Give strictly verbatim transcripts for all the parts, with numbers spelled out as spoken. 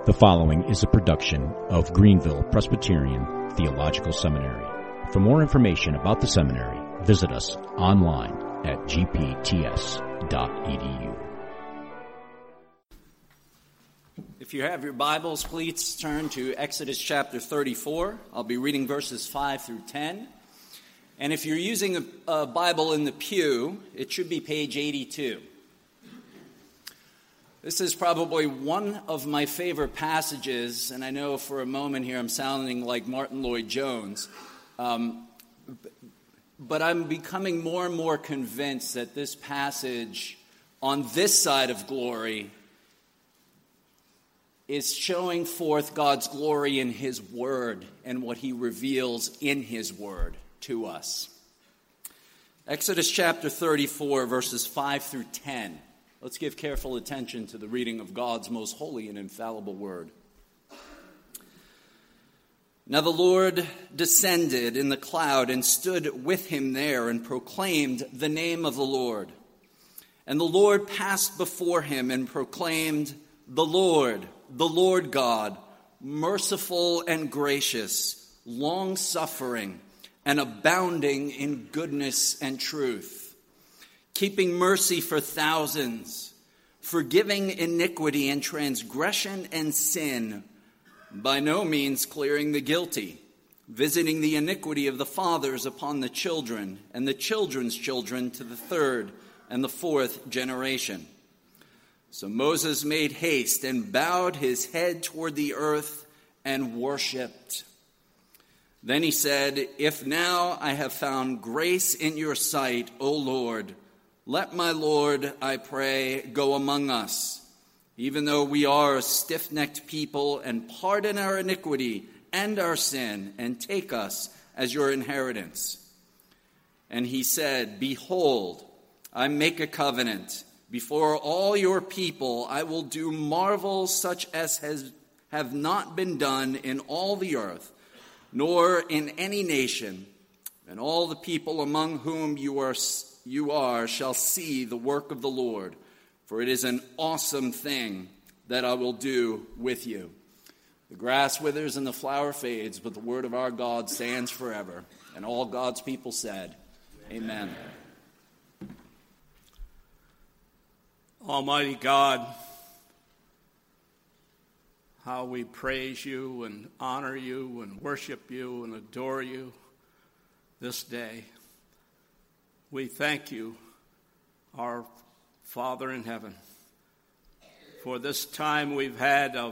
The following is a production of Greenville Presbyterian Theological Seminary. For more information about the seminary, visit us online at g p t s dot e d u. If you have your Bibles, please turn to Exodus chapter thirty-four. I'll be reading verses five through ten. And if you're using a, a Bible in the pew, it should be page eighty-two. This is probably one of my favorite passages, and I know for a moment here I'm sounding like Martin Lloyd-Jones, um, but I'm becoming more and more convinced that this passage on this side of glory is showing forth God's glory in His Word and what He reveals in His Word to us. Exodus chapter thirty-four, verses five through ten. Let's give careful attention to the reading of God's most holy and infallible Word. Now the Lord descended in the cloud and stood with him there and proclaimed the name of the Lord. And the Lord passed before him and proclaimed, "The Lord, the Lord God, merciful and gracious, long-suffering, and abounding in goodness and truth, keeping mercy for thousands, forgiving iniquity and transgression and sin, by no means clearing the guilty, visiting the iniquity of the fathers upon the children, and the children's children to the third and the fourth generation." So Moses made haste and bowed his head toward the earth and worshipped. Then he said, "If now I have found grace in your sight, O Lord, let my Lord, I pray, go among us, even though we are a stiff-necked people, and pardon our iniquity and our sin, and take us as your inheritance." And he said, "Behold, I make a covenant. Before all your people I will do marvels such as has, have not been done in all the earth, nor in any nation, and all the people among whom you are you are shall see the work of the Lord, for it is an awesome thing that I will do with you." The grass withers and the flower fades, but the word of our God stands forever. And all God's people said, Amen. Amen. Almighty God, how we praise you and honor you and worship you and adore you this day. We thank you, our Father in heaven, for this time we've had of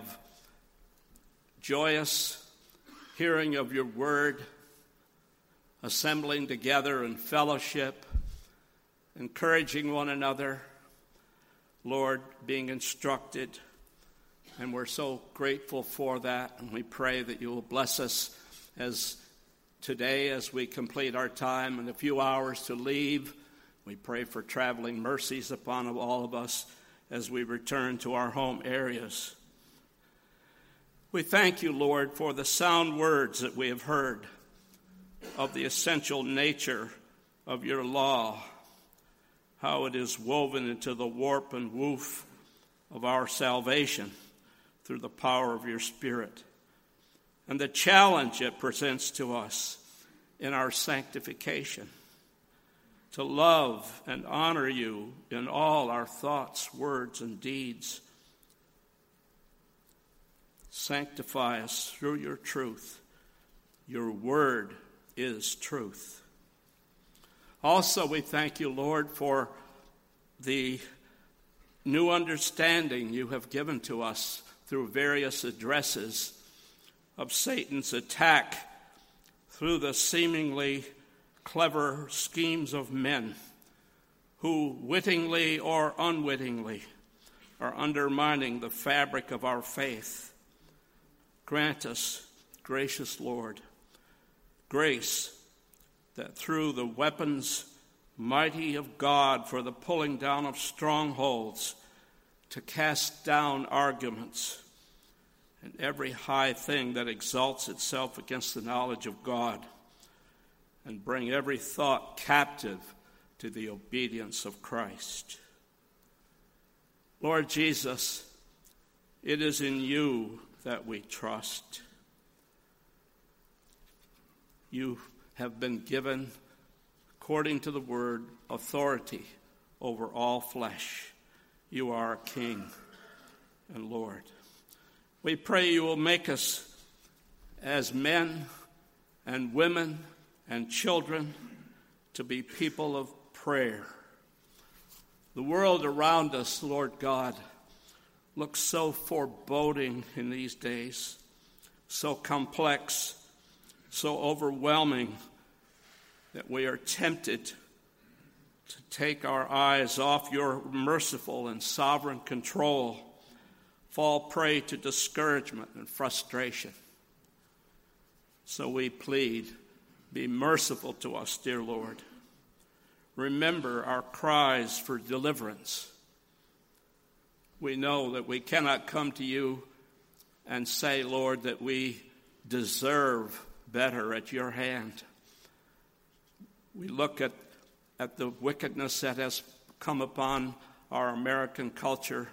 joyous hearing of your word, assembling together in fellowship, encouraging one another, Lord, being instructed, and we're so grateful for that, and we pray that you will bless us as today as we complete our time in a few hours to leave. We pray for traveling mercies upon all of us as we return to our home areas. We thank you, Lord, for the sound words that we have heard of the essential nature of your law, how it is woven into the warp and woof of our salvation through the power of your Spirit, and the challenge it presents to us in our sanctification, to love and honor you in all our thoughts, words, and deeds. Sanctify us through your truth. Your word is truth. Also, we thank you, Lord, for the new understanding you have given to us through various addresses of Satan's attack through the seemingly clever schemes of men who wittingly or unwittingly are undermining the fabric of our faith. Grant us, gracious Lord, grace that through the weapons mighty of God for the pulling down of strongholds, to cast down arguments and every high thing that exalts itself against the knowledge of God, and bring every thought captive to the obedience of Christ. Lord Jesus, It is in you that we trust. You have been given, according to the word, authority over all flesh. You are a King and Lord. We pray you will make us as men and women and children to be people of prayer. The world around us, Lord God, looks so foreboding in these days, so complex, so overwhelming that we are tempted to take our eyes off your merciful and sovereign control, fall prey to discouragement and frustration. So we plead, be merciful to us, dear Lord. Remember our cries for deliverance. We know that we cannot come to you and say, Lord, that we deserve better at your hand. We look at, at the wickedness that has come upon our American culture,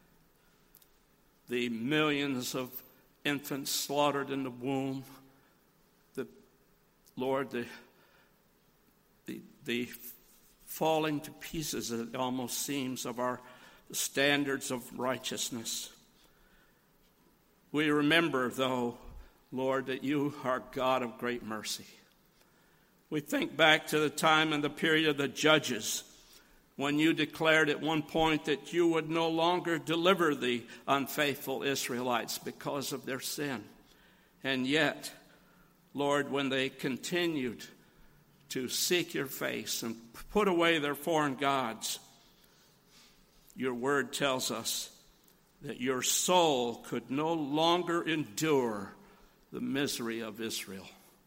the millions of infants slaughtered in the womb, the Lord, the the, the falling to pieces, it almost seems, of our standards of righteousness. We remember, though, Lord, that you are God of great mercy. We think back to the time and the period of the judges when you declared at one point that you would no longer deliver the unfaithful Israelites because of their sin. And yet, Lord, when they continued to seek your face and put away their foreign gods, your word tells us that your soul could no longer endure the misery of Israel.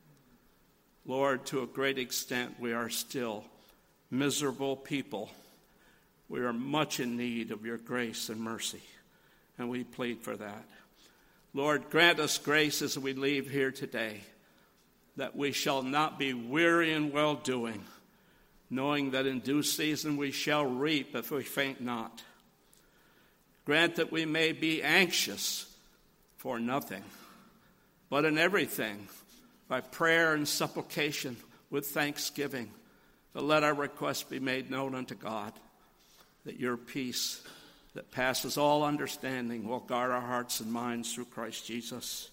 Lord, to a great extent, we are still miserable people. We are much in need of your grace and mercy, and we plead for that. Lord, grant us grace as we leave here today, that we shall not be weary in well-doing, knowing that in due season we shall reap if we faint not. Grant that we may be anxious for nothing, but in everything, by prayer and supplication with thanksgiving, to let our requests be made known unto God, that your peace that passes all understanding will guard our hearts and minds through Christ Jesus.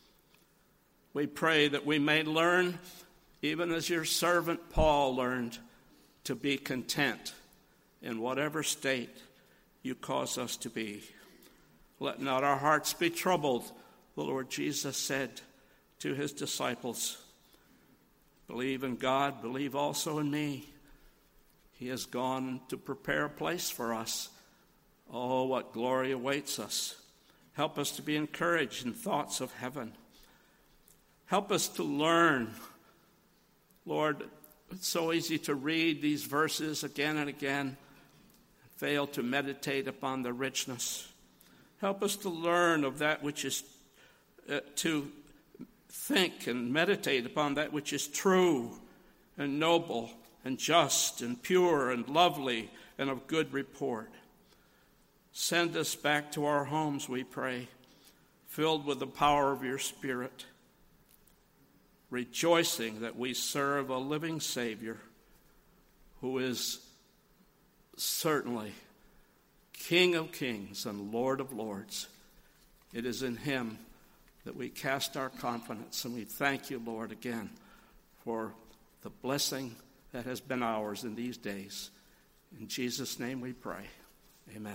We pray that we may learn, even as your servant Paul learned, to be content in whatever state you cause us to be. Let not our hearts be troubled, the Lord Jesus said to his disciples. Believe in God, believe also in me. He has gone to prepare a place for us. Oh, what glory awaits us. Help us to be encouraged in thoughts of heaven. Help us to learn. Lord, it's so easy to read these verses again and again and fail to meditate upon the richness. Help us to learn of that which is, uh, to think and meditate upon that which is true and noble and just and pure and lovely and of good report. Send us back to our homes, we pray, filled with the power of your Spirit, rejoicing that we serve a living Savior who is certainly King of kings and Lord of lords. It is in him that we cast our confidence, and we thank you, Lord, again for the blessing that has been ours in these days. In Jesus' name we pray. Amen.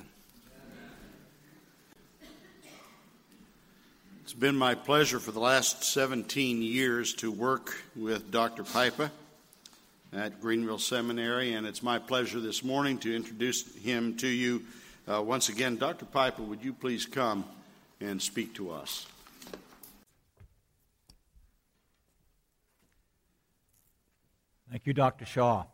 It's been my pleasure for the last seventeen years to work with Doctor Pipa at Greenville Seminary, and it's my pleasure this morning to introduce him to you. Uh, once again, Doctor Pipa, would you please come and speak to us? Thank you, Doctor Shaw.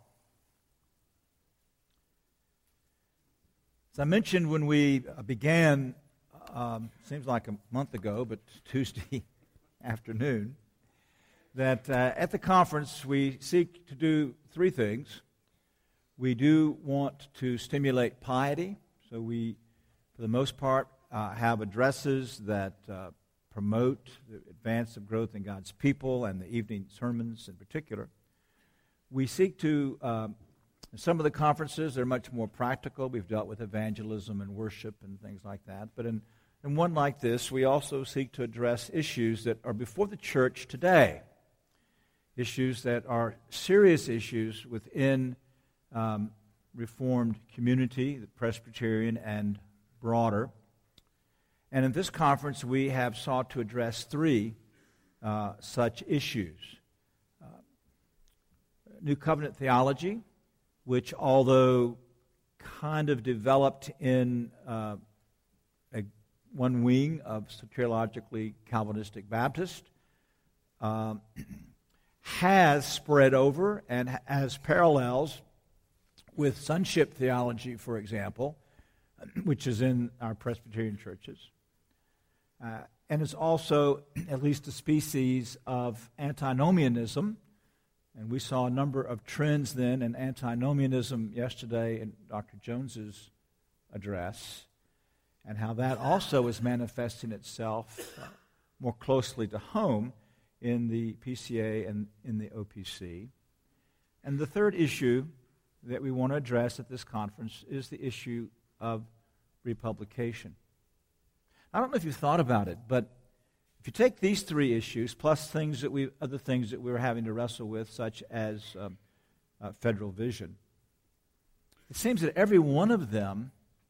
As I mentioned when we began, um, seems like a month ago, but Tuesday afternoon, that uh, at the conference we seek to do three things. We do want to stimulate piety, so we, for the most part, uh, have addresses that uh, promote the advance of growth in God's people, and the evening sermons in particular. We seek to, um, some of the conferences, they're much more practical. We've dealt with evangelism and worship and things like that. But in, in one like this, we also seek to address issues that are before the church today, issues that are serious issues within um, Reformed community, the Presbyterian and broader. And in this conference, we have sought to address three uh, such issues. Uh, New Covenant theology, which although kind of developed in uh, a, one wing of soteriologically Calvinistic Baptist, um, has spread over and has parallels with sonship theology, for example, which is in our Presbyterian churches, uh, and is also at least a species of antinomianism. And we saw a number of trends then in antinomianism yesterday in Doctor Jones's address, and how that also is manifesting itself uh, more closely to home in the P C A and in the O P C. And the third issue that we want to address at this conference is the issue of republication. I don't know if you've thought about it, but if you take these three issues, plus things that we, other things that we were having to wrestle with, such as um, uh, federal vision, it seems that every one of them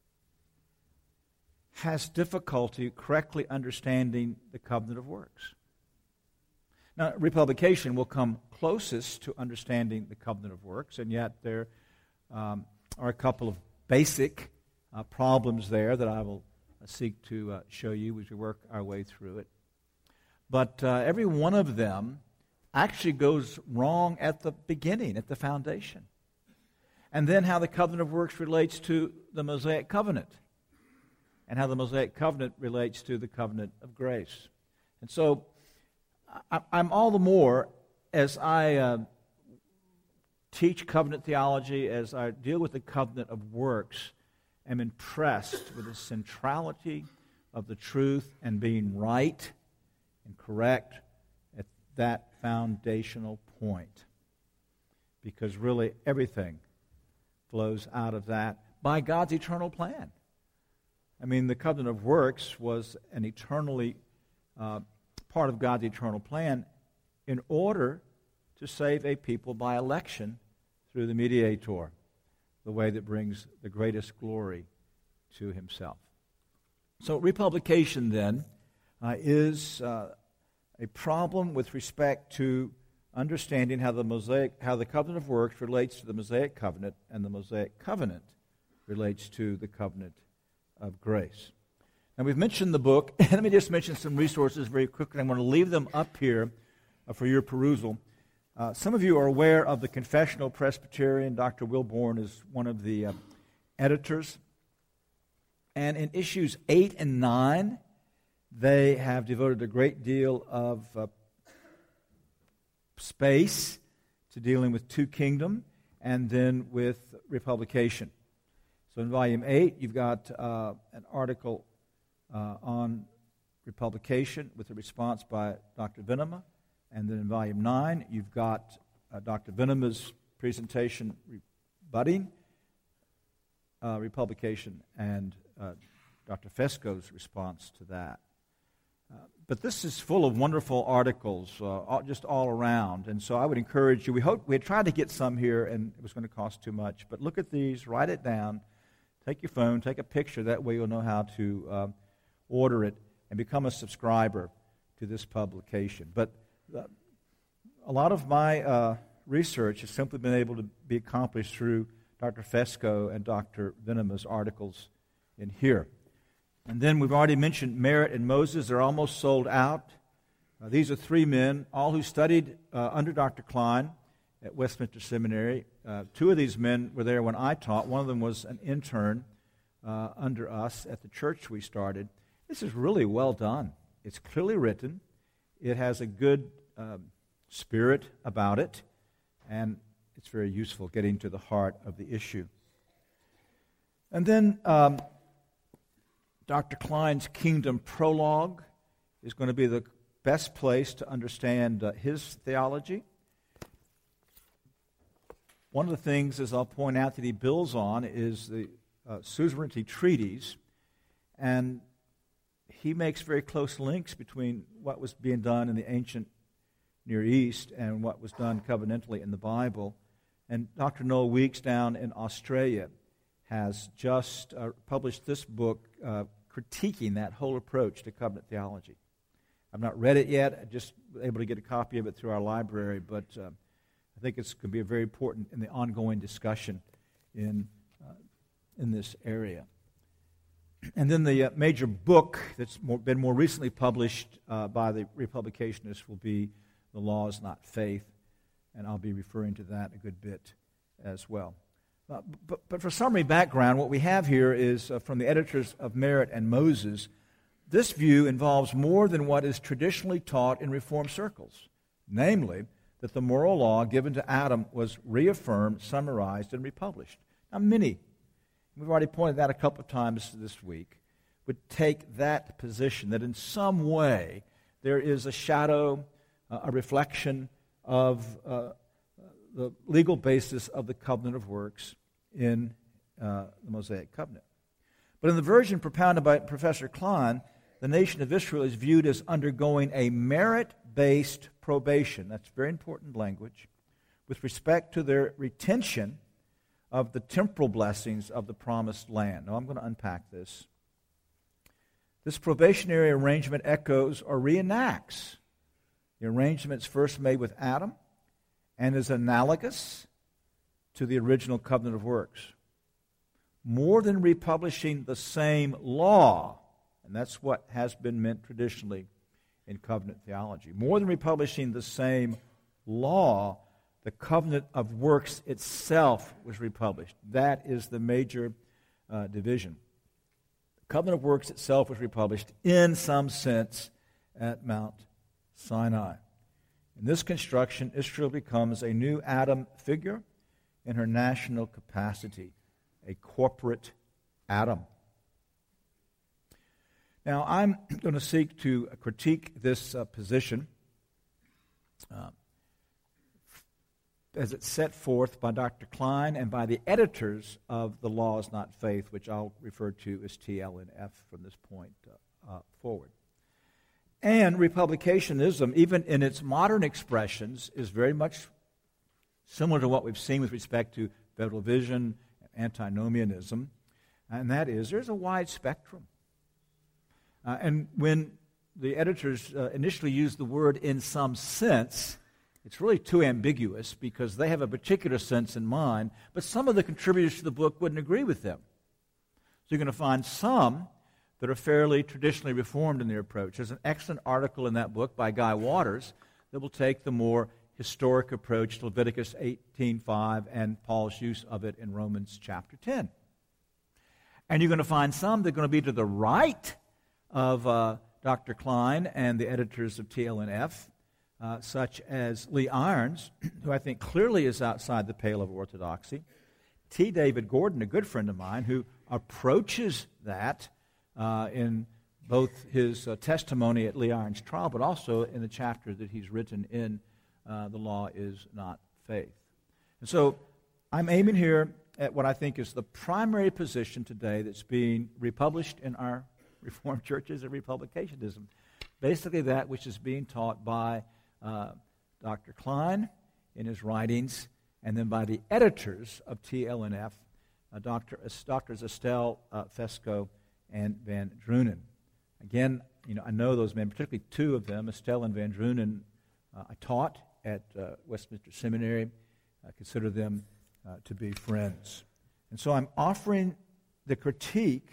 has difficulty correctly understanding the covenant of works. Now, republication will come closest to understanding the covenant of works, and yet there um, are a couple of basic uh, problems there that I will uh, seek to uh, show you as we work our way through it. But uh, every one of them actually goes wrong at the beginning, at the foundation. And then how the covenant of works relates to the Mosaic covenant, and how the Mosaic covenant relates to the covenant of grace. And so I, I'm all the more, as I uh, teach covenant theology, as I deal with the covenant of works, am impressed with the centrality of the truth and being right and correct at that foundational point. Because really everything flows out of that by God's eternal plan. I mean, the covenant of works was an eternally uh, part of God's eternal plan in order to save a people by election through the mediator, the way that brings the greatest glory to himself. So republication, then, uh, is uh, a problem with respect to understanding how the Mosaic, how the covenant of works relates to the Mosaic covenant, and the Mosaic covenant relates to the covenant of grace. Now, we've mentioned the book, and let me just mention some resources very quickly. I'm going to leave them up here uh, for your perusal. Uh, some of you are aware of the Confessional Presbyterian. Doctor Wilborn is one of the uh, editors. And in issues eight and nine, they have devoted a great deal of uh, space to dealing with two kingdom and then with republication. So in volume eight, you've got uh, an article uh, on republication with a response by Doctor Venema. And then in volume nine, you've got uh, Doctor Venema's presentation rebutting uh, republication and uh, Doctor Fesco's response to that. Uh, but this is full of wonderful articles, uh, all, just all around. And so I would encourage you. We hope we had tried to get some here, and it was going to cost too much. But look at these, write it down, take your phone, take a picture. That way you'll know how to uh, order it and become a subscriber to this publication. But uh, a lot of my uh, research has simply been able to be accomplished through Doctor Fesco and Doctor Venema's articles in here. And then we've already mentioned Merritt and Moses. They're almost sold out. Uh, these are three men, all who studied uh, under Doctor Klein at Westminster Seminary. Uh, two of these men were there when I taught. One of them was an intern uh, under us at the church we started. This is really well done. It's clearly written. It has a good um, spirit about it, and it's very useful getting to the heart of the issue. And then um, Doctor Klein's Kingdom Prologue is going to be the best place to understand uh, his theology. One of the things, as I'll point out, that he builds on is the uh, suzerainty treaties, and he makes very close links between what was being done in the ancient Near East and what was done covenantally in the Bible. And Doctor Noel Weeks down in Australia has just uh, published this book uh, critiquing that whole approach to covenant theology. I've not read it yet. I'm just able to get a copy of it through our library, but uh, I think it's going to be very important in the ongoing discussion in uh, in this area. And then the uh, major book that's more, been more recently published uh, by the Republicanists will be The Law is Not Faith, and I'll be referring to that a good bit as well. Uh, but, but for summary background, what we have here is uh, from the editors of Merit and Moses. This view involves more than what is traditionally taught in Reformed circles, namely that the moral law given to Adam was reaffirmed, summarized, and republished. Now, many, we've already pointed that a couple of times this week, would take that position, that in some way there is a shadow, uh, a reflection of uh, the legal basis of the covenant of works in uh, the Mosaic covenant. But in the version propounded by Professor Klein, the nation of Israel is viewed as undergoing a merit-based probation. That's very important language with respect to their retention of the temporal blessings of the promised land. Now, I'm going to unpack this. This probationary arrangement echoes or reenacts the arrangements first made with Adam and is analogous to the original covenant of works. More than republishing the same law, and that's what has been meant traditionally in covenant theology. More than republishing the same law, the covenant of works itself was republished. That is the major uh, division. The covenant of works itself was republished in some sense at Mount Sinai. In this construction, Israel becomes a new Adam figure in her national capacity, a corporate Adam. Now, I'm going to seek to critique this uh, position uh, as it's set forth by Doctor Klein and by the editors of The Law is Not Faith, which I'll refer to as T L N F from this point uh, uh, forward. And republicanism, even in its modern expressions, is very much similar to what we've seen with respect to federal vision, antinomianism, and that is there's a wide spectrum. Uh, and when the editors uh, initially used the word in some sense, it's really too ambiguous because they have a particular sense in mind, but some of the contributors to the book wouldn't agree with them. So you're going to find some that are fairly traditionally reformed in their approach. There's an excellent article in that book by Guy Waters that will take the more historic approach to Leviticus eighteen five and Paul's use of it in Romans chapter ten. And you're going to find some that are going to be to the right of uh, Doctor Klein and the editors of T L N F, uh, such as Lee Irons, who I think clearly is outside the pale of orthodoxy, T. David Gordon, a good friend of mine, who approaches that uh, in both his uh, testimony at Lee Irons' trial, but also in the chapter that he's written in uh, The Law is Not Faith. And so I'm aiming here at what I think is the primary position today that's being republished in our Reformed churches and republicanism. Basically that which is being taught by uh, Doctor Klein in his writings, and then by the editors of T L N F, uh, Doctor Doctors Estelle uh, Fesco and Van Drunen. Again, you know, I know those men, particularly two of them, Estelle and Van Drunen, uh, I taught at uh, Westminster Seminary. I consider them uh, to be friends. And so I'm offering the critique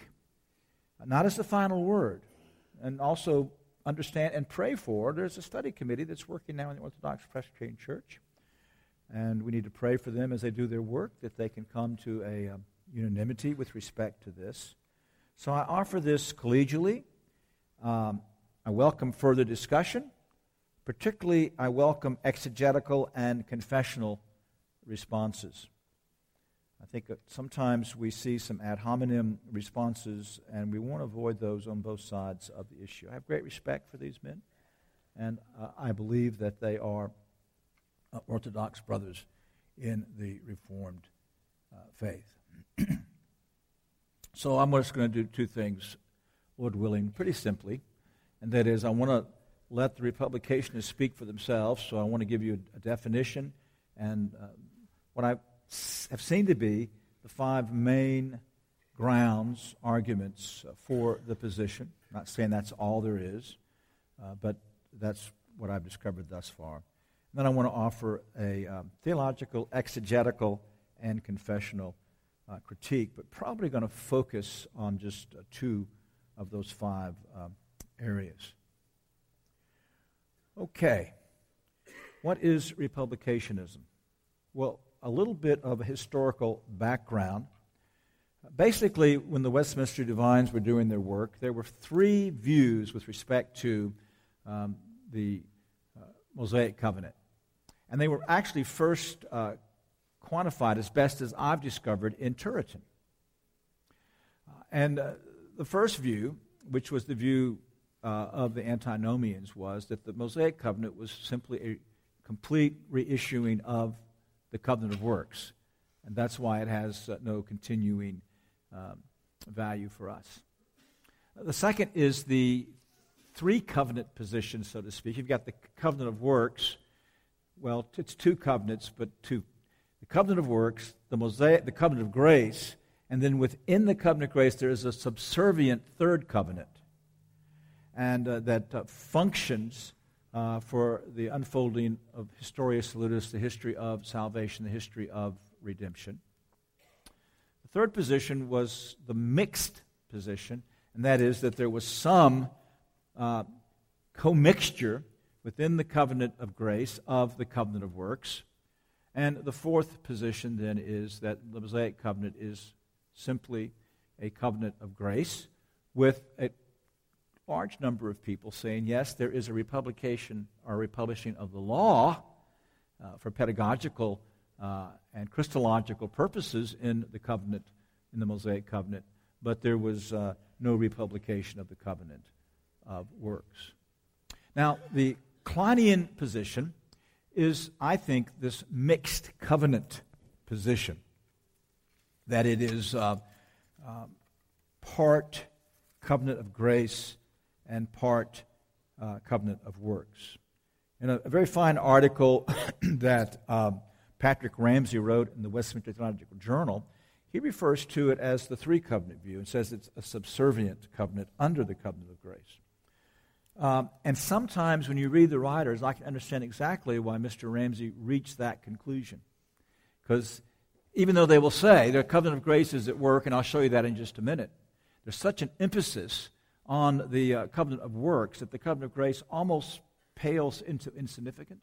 not as the final word, and also understand and pray for. There's a study committee that's working now in the Orthodox Presbyterian Church, and we need to pray for them as they do their work, that they can come to a um, unanimity with respect to this. So I offer this collegially. Um, I welcome further discussion. Particularly, I welcome exegetical and confessional responses. I think that sometimes we see some ad hominem responses, and we want to avoid those on both sides of the issue. I have great respect for these men, and uh, I believe that they are uh, Orthodox brothers in the Reformed uh, faith. So I'm just going to do two things, Lord willing, pretty simply, and that is I want to let the Republicanists speak for themselves, so I want to give you a, a definition and uh, what I have seen to be the five main grounds, arguments uh, for the position. I'm not saying that's all there is, uh, but that's what I've discovered thus far. And then I want to offer a um, theological, exegetical, and confessional uh, critique, but probably going to focus on just uh, two of those five um, areas. Okay, what is Republicanism? Well, a little bit of a historical background. Basically, when the Westminster Divines were doing their work, there were three views with respect to um, the uh, Mosaic Covenant. And they were actually first uh, quantified, as best as I've discovered, in Turretin. Uh, and uh, the first view, which was the view uh, of the antinomians, was that the Mosaic Covenant was simply a complete reissuing of the covenant of works. And that's why it has uh, no continuing um, value for us. The second is the three covenant position, so to speak. You've got the covenant of works. Well, it's two covenants, but two. The covenant of works, the Mosaic, the covenant of grace, and then within the covenant of grace there is a subservient third covenant, and uh, that uh, functions uh, for the unfolding of Historia Salutis, the history of salvation, the history of redemption. The third position was the mixed position, and that is that there was some uh, commixture within the covenant of grace of the covenant of works. And the fourth position then is that the Mosaic covenant is simply a covenant of grace, with a large number of people saying, yes, there is a republication or republishing of the law uh, for pedagogical uh, and Christological purposes in the covenant, in the Mosaic covenant, but there was uh, no republication of the covenant of works. Now, the Kleinian position is, I think, this mixed covenant position, that it is uh, uh, part covenant of grace and part uh, covenant of works. In a, a very fine article that um, Patrick Ramsey wrote in the Westminster Theological Journal, he refers to it as the three covenant view and says it's a subservient covenant under the covenant of grace. Um, and sometimes when you read the writers, I can understand exactly why Mister Ramsey reached that conclusion. Because even though they will say the covenant of grace is at work, and I'll show you that in just a minute, there's such an emphasis on the uh, covenant of works that the covenant of grace almost pales into insignificance.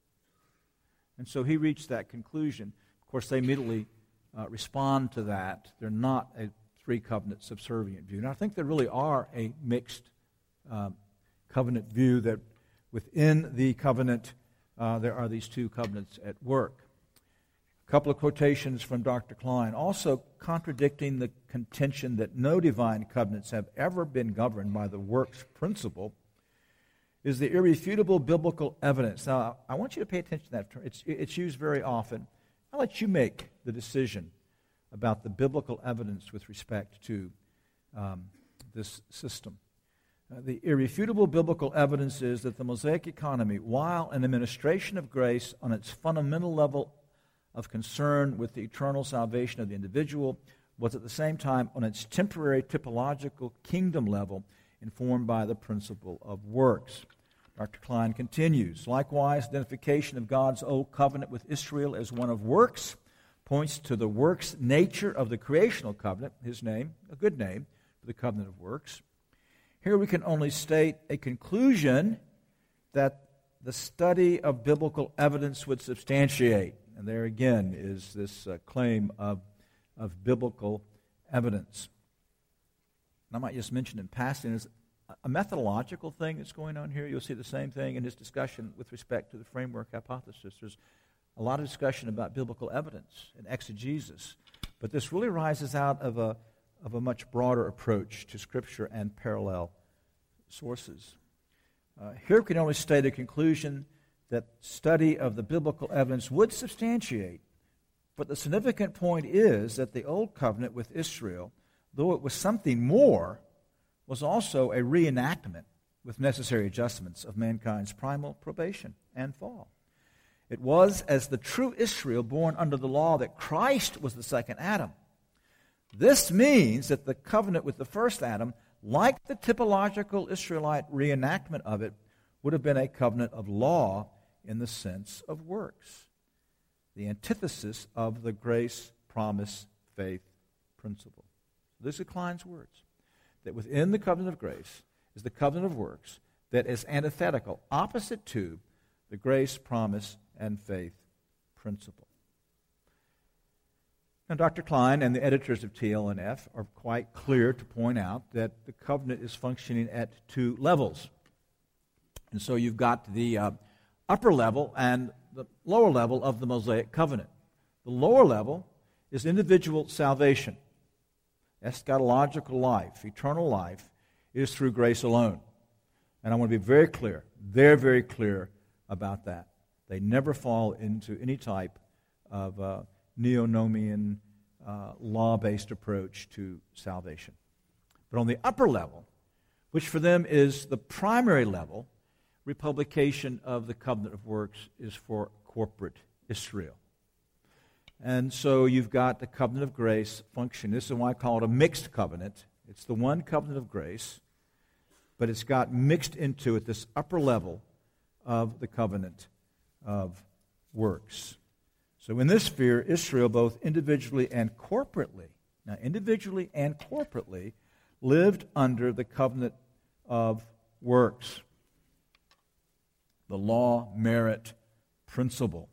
And so he reached that conclusion. Of course, they immediately uh, respond to that. They're not a three-covenant subservient view. And I think there really are a mixed um, covenant view, that within the covenant uh, there are these two covenants at work. A couple of quotations from Doctor Klein, also contradicting the contention that no divine covenants have ever been governed by the works principle, is the irrefutable biblical evidence. Now, I want you to pay attention to that term. It's, it's used very often. I'll let you make the decision about the biblical evidence with respect to um, this system. Uh, the irrefutable biblical evidence is that the Mosaic economy, while an administration of grace on its fundamental level of concern with the eternal salvation of the individual, was at the same time on its temporary typological kingdom level informed by the principle of works. Doctor Klein continues, likewise, identification of God's old covenant with Israel as one of works points to the works nature of the creational covenant, his name, a good name for the covenant of works. Here we can only state a conclusion that the study of biblical evidence would substantiate. And there again is this uh, claim of, of biblical evidence. And I might just mention in passing, there's a methodological thing that's going on here. You'll see the same thing in his discussion with respect to the framework hypothesis. There's a lot of discussion about biblical evidence and exegesis. But this really rises out of a, of a much broader approach to Scripture and parallel sources. Uh, here we can only state a conclusion that study of the biblical evidence would substantiate. But the significant point is that the Old Covenant with Israel, though it was something more, was also a reenactment with necessary adjustments of mankind's primal probation and fall. It was as the true Israel born under the law that Christ was the second Adam. This means that the covenant with the first Adam, like the typological Israelite reenactment of it, would have been a covenant of law in the sense of works, the antithesis of the grace, promise, faith principle. This is Klein's words, that within the covenant of grace is the covenant of works that is antithetical, opposite to the grace, promise, and faith principle. Now, Doctor Klein and the editors of T L N F are quite clear to point out that the covenant is functioning at two levels. And so you've got the uh, upper level and the lower level of the Mosaic covenant. The lower level is individual salvation. Eschatological life, eternal life, is through grace alone. And I want to be very clear, very, very clear about that. They never fall into any type of uh, neo-nomian, uh, law-based approach to salvation. But on the upper level, which for them is the primary level, republication of the covenant of works is for corporate Israel. And so you've got the covenant of grace function. This is why I call it a mixed covenant. It's the one covenant of grace, but it's got mixed into it this upper level of the covenant of works. So in this sphere, Israel, both individually and corporately, now individually and corporately, lived under the covenant of works, the law merit principle.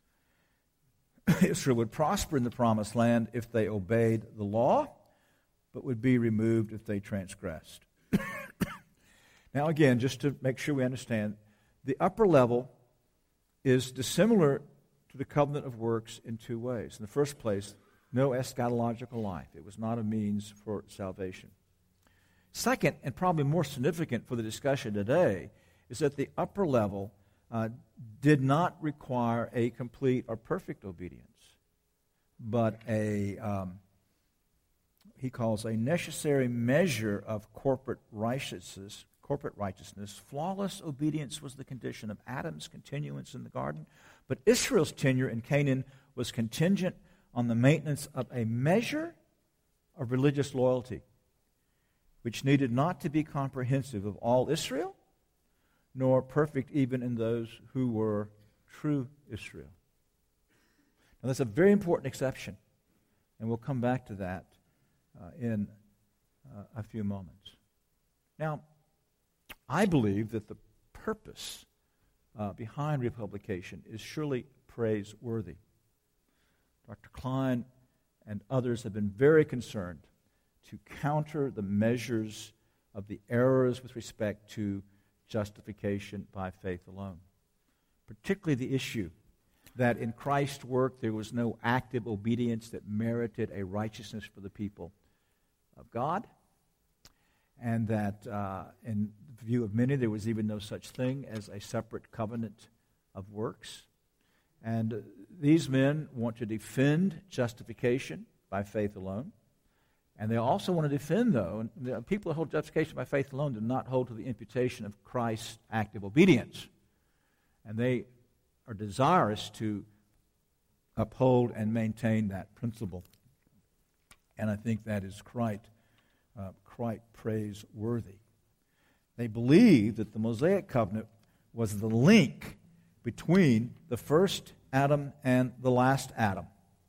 Israel would prosper in the promised land if they obeyed the law, but would be removed if they transgressed. Now again, just to make sure we understand, the upper level is dissimilar to the covenant of works in two ways. In the first place, no eschatological life. It was not a means for salvation. Second, and probably more significant for the discussion today, is that the upper level uh, did not require a complete or perfect obedience, but a, um, he calls a necessary measure of corporate righteousness. Corporate righteousness. Flawless obedience was the condition of Adam's continuance in the garden, but Israel's tenure in Canaan was contingent on the maintenance of a measure of religious loyalty, which needed not to be comprehensive of all Israel, nor perfect even in those who were true Israel. Now, that's a very important exception, and we'll come back to that uh, in uh, a few moments. Now, I believe that the purpose uh, behind republication is surely praiseworthy. Doctor Klein and others have been very concerned to counter the measures of the errors with respect to justification by faith alone, particularly the issue that in Christ's work there was no active obedience that merited a righteousness for the people of God, and that uh, in the view of many there was even no such thing as a separate covenant of works. And uh, these men want to defend justification by faith alone, and they also want to defend, though, and the people who hold justification by faith alone do not hold to the imputation of Christ's active obedience. And they are desirous to uphold and maintain that principle. And I think that is quite, uh, quite praiseworthy. They believe that the Mosaic covenant was the link between the first Adam and the last Adam.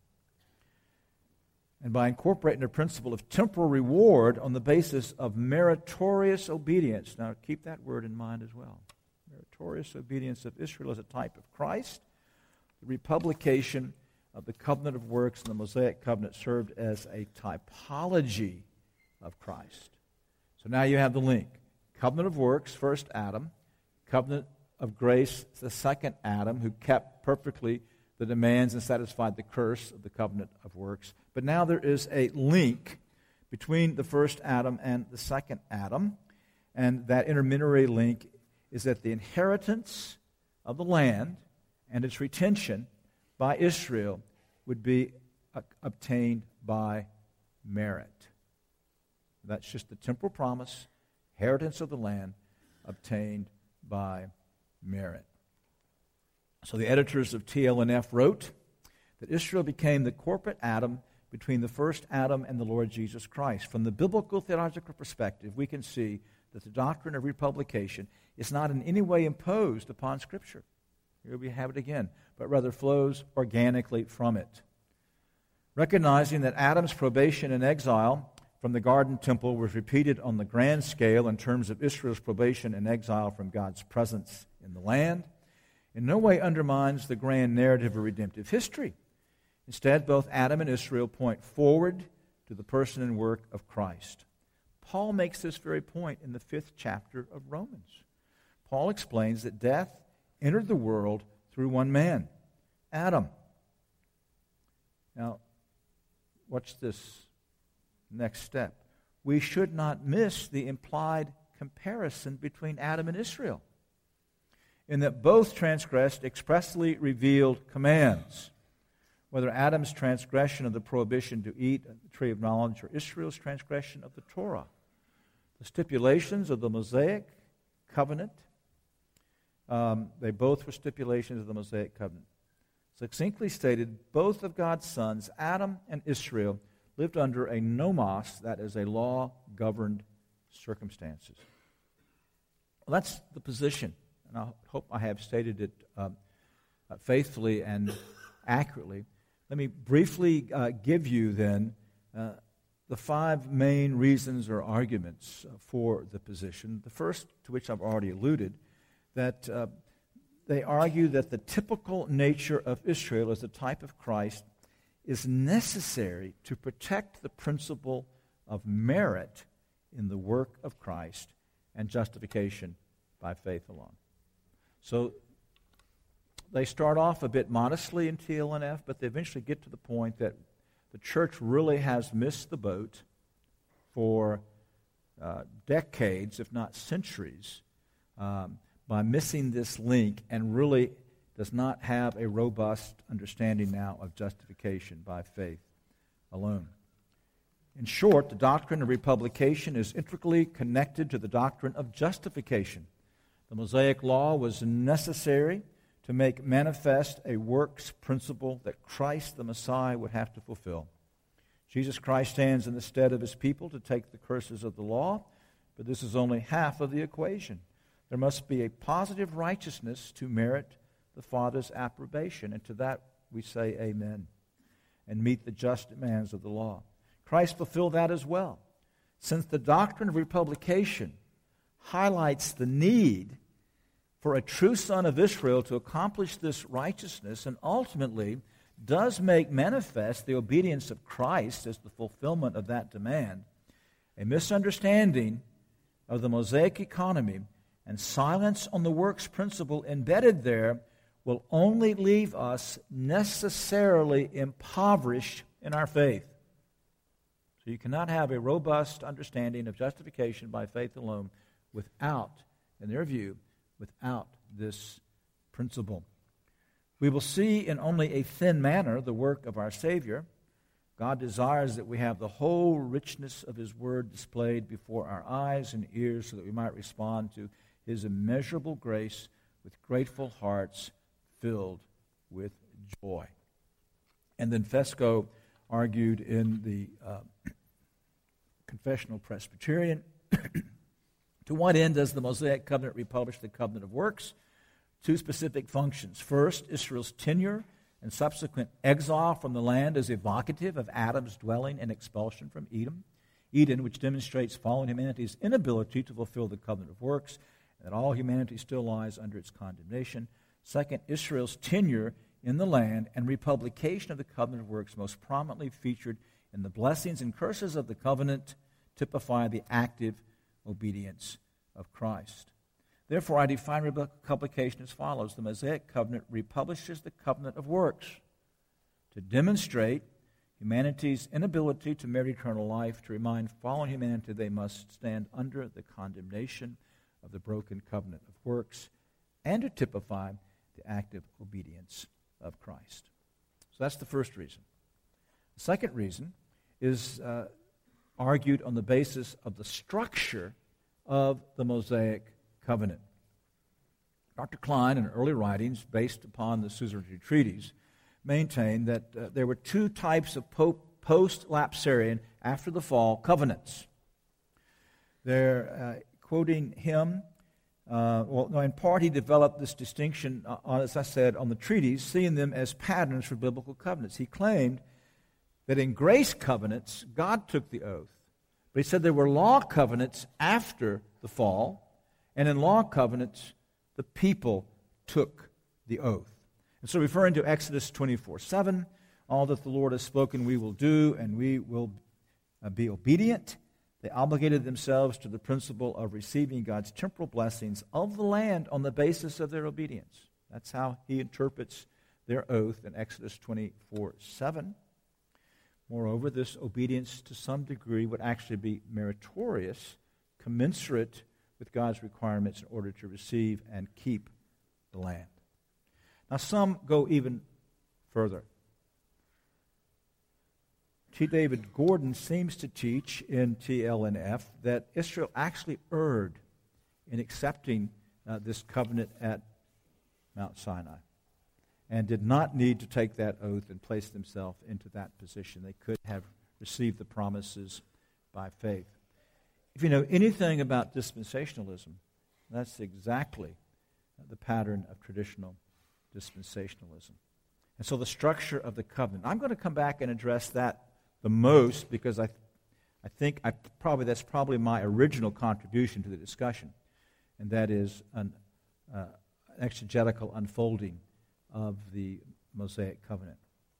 And by incorporating the principle of temporal reward on the basis of meritorious obedience. Now, keep that word in mind as well. Meritorious obedience of Israel as a type of Christ. The republication of the covenant of works and the Mosaic covenant served as a typology of Christ. So now you have the link. Covenant of works, first Adam. Covenant of grace, the second Adam, who kept perfectly the demands and satisfied the curse of the covenant of works. But now there is a link between the first Adam and the second Adam, and that intermediary link is that the inheritance of the land and its retention by Israel would be uh, obtained by merit. That's just the temporal promise, inheritance of the land obtained by merit. So the editors of T L N F wrote that Israel became the corporate Adam between the first Adam and the Lord Jesus Christ. From the biblical theological perspective, we can see that the doctrine of republication is not in any way imposed upon Scripture. Here we have it again, but rather flows organically from it. Recognizing that Adam's probation and exile from the garden temple was repeated on the grand scale in terms of Israel's probation and exile from God's presence in the land, in no way undermines the grand narrative of redemptive history. Instead, both Adam and Israel point forward to the person and work of Christ. Paul makes this very point in the fifth chapter of Romans. Paul explains that death entered the world through one man, Adam. Now, watch this next step. We should not miss the implied comparison between Adam and Israel, in that both transgressed expressly revealed commands. Whether Adam's transgression of the prohibition to eat of the tree of knowledge or Israel's transgression of the Torah. The stipulations of the Mosaic covenant, um, they both were stipulations of the Mosaic covenant. Succinctly stated, both of God's sons, Adam and Israel, lived under a nomos, that is, a law-governed circumstances. Well, that's the position, and I hope I have stated it um, uh, faithfully and accurately. Let me briefly uh, give you then uh, the five main reasons or arguments uh, for the position. The first, to which I've already alluded, that uh, they argue that the typical nature of Israel as a type of Christ is necessary to protect the principle of merit in the work of Christ and justification by faith alone. So they start off a bit modestly in T L N F, but they eventually get to the point that the church really has missed the boat for uh, decades, if not centuries, um, by missing this link and really does not have a robust understanding now of justification by faith alone. In short, the doctrine of republication is intricately connected to the doctrine of justification. The Mosaic law was necessary to make manifest a works principle that Christ the Messiah would have to fulfill. Jesus Christ stands in the stead of his people to take the curses of the law, but this is only half of the equation. There must be a positive righteousness to merit the Father's approbation, and to that we say amen, and meet the just demands of the law. Christ fulfilled that as well. Since the doctrine of republication highlights the need for a true son of Israel to accomplish this righteousness and ultimately does make manifest the obedience of Christ as the fulfillment of that demand, a misunderstanding of the Mosaic economy and silence on the works principle embedded there will only leave us necessarily impoverished in our faith. So you cannot have a robust understanding of justification by faith alone without, in their view, without this principle. We will see in only a thin manner the work of our Savior. God desires that we have the whole richness of His Word displayed before our eyes and ears so that we might respond to His immeasurable grace with grateful hearts filled with joy. And then Fesco argued in the uh, Confessional Presbyterian, to what end does the Mosaic covenant republish the covenant of works? Two specific functions. First, Israel's tenure and subsequent exile from the land is evocative of Adam's dwelling and expulsion from Eden, Eden, which demonstrates fallen humanity's inability to fulfill the covenant of works, and that all humanity still lies under its condemnation. Second, Israel's tenure in the land and republication of the covenant of works, most prominently featured in the blessings and curses of the covenant, typify the active obedience of Christ. Therefore, I define republication as follows. The Mosaic covenant republishes the covenant of works to demonstrate humanity's inability to merit eternal life, to remind fallen humanity they must stand under the condemnation of the broken covenant of works, and to typify the active obedience of Christ. So that's the first reason. The second reason is uh, argued on the basis of the structure of the Mosaic covenant. Doctor Klein, in early writings based upon the Suzerainty Treaties, maintained that uh, there were two types of po- post-lapsarian, after the fall, covenants. They're uh, quoting him, uh, well, no, in part he developed this distinction, uh, as I said, on the treaties, seeing them as patterns for biblical covenants. He claimed that in grace covenants, God took the oath. But he said there were law covenants after the fall, and in law covenants, the people took the oath. And so referring to Exodus twenty-four seven, all that the Lord has spoken we will do, and we will uh, be obedient. They obligated themselves to the principle of receiving God's temporal blessings of the land on the basis of their obedience. That's how he interprets their oath in Exodus twenty-four seven. Moreover, this obedience to some degree would actually be meritorious, commensurate with God's requirements in order to receive and keep the land. Now, some go even further. T. David Gordon seems to teach in T L N F that Israel actually erred in accepting uh, this covenant at Mount Sinai and did not need to take that oath and place themselves into that position. They could have received the promises by faith. If you know anything about dispensationalism, that's exactly the pattern of traditional dispensationalism. And so the structure of the covenant. I'm going to come back and address that the most because I, I think I probably that's probably my original contribution to the discussion, and that is an uh, exegetical unfolding of the Mosaic covenant.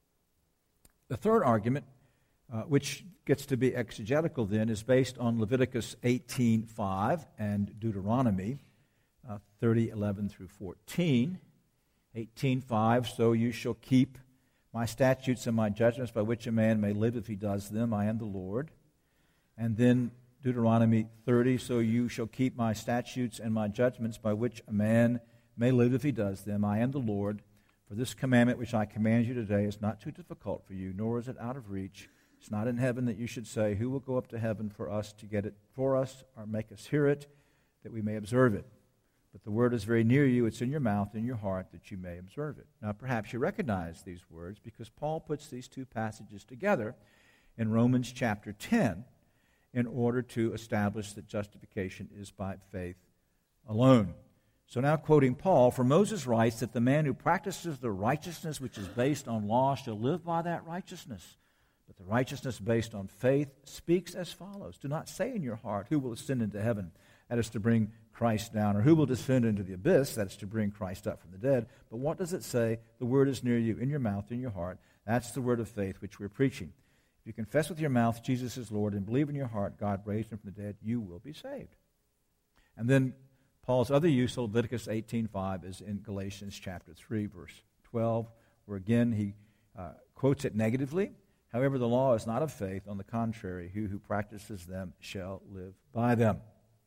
The third argument, uh, which gets to be exegetical then, is based on Leviticus eighteen five and Deuteronomy uh, thirty eleven through fourteen. eighteen five, so you shall keep my statutes and my judgments by which a man may live if he does them. I am the Lord. And then Deuteronomy thirty, so you shall keep my statutes and my judgments by which a man may live if he does them. I am the Lord. For this commandment which I command you today is not too difficult for you, nor is it out of reach. It's not in heaven that you should say, who will go up to heaven for us to get it for us, or make us hear it, that we may observe it. But the word is very near you, it's in your mouth, in your heart, that you may observe it. Now perhaps you recognize these words because Paul puts these two passages together in Romans chapter ten in order to establish that justification is by faith alone. So now quoting Paul, for Moses writes that the man who practices the righteousness which is based on law shall live by that righteousness. But the righteousness based on faith speaks as follows. Do not say in your heart, who will ascend into heaven? That is to bring Christ down. Or who will descend into the abyss? That is to bring Christ up from the dead. But what does it say? The word is near you, in your mouth, in your heart. That's the word of faith which we're preaching. If you confess with your mouth Jesus is Lord and believe in your heart God raised him from the dead, you will be saved. And then Paul's other use of Leviticus eighteen five is in Galatians chapter three, verse twelve, where again he uh, quotes it negatively. However, the law is not of faith. On the contrary, he who practices them shall live by them.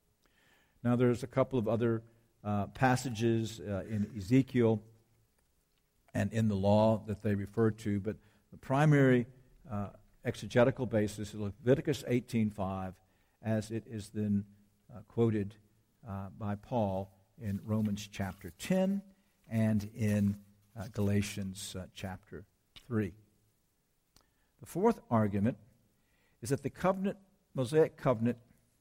Now, there's a couple of other uh, passages uh, in Ezekiel and in the law that they refer to, but the primary uh, exegetical basis is Leviticus eighteen five, as it is then uh, quoted uh, by Paul in Romans chapter ten and in uh, Galatians uh, chapter three. The fourth argument is that the covenant, Mosaic covenant,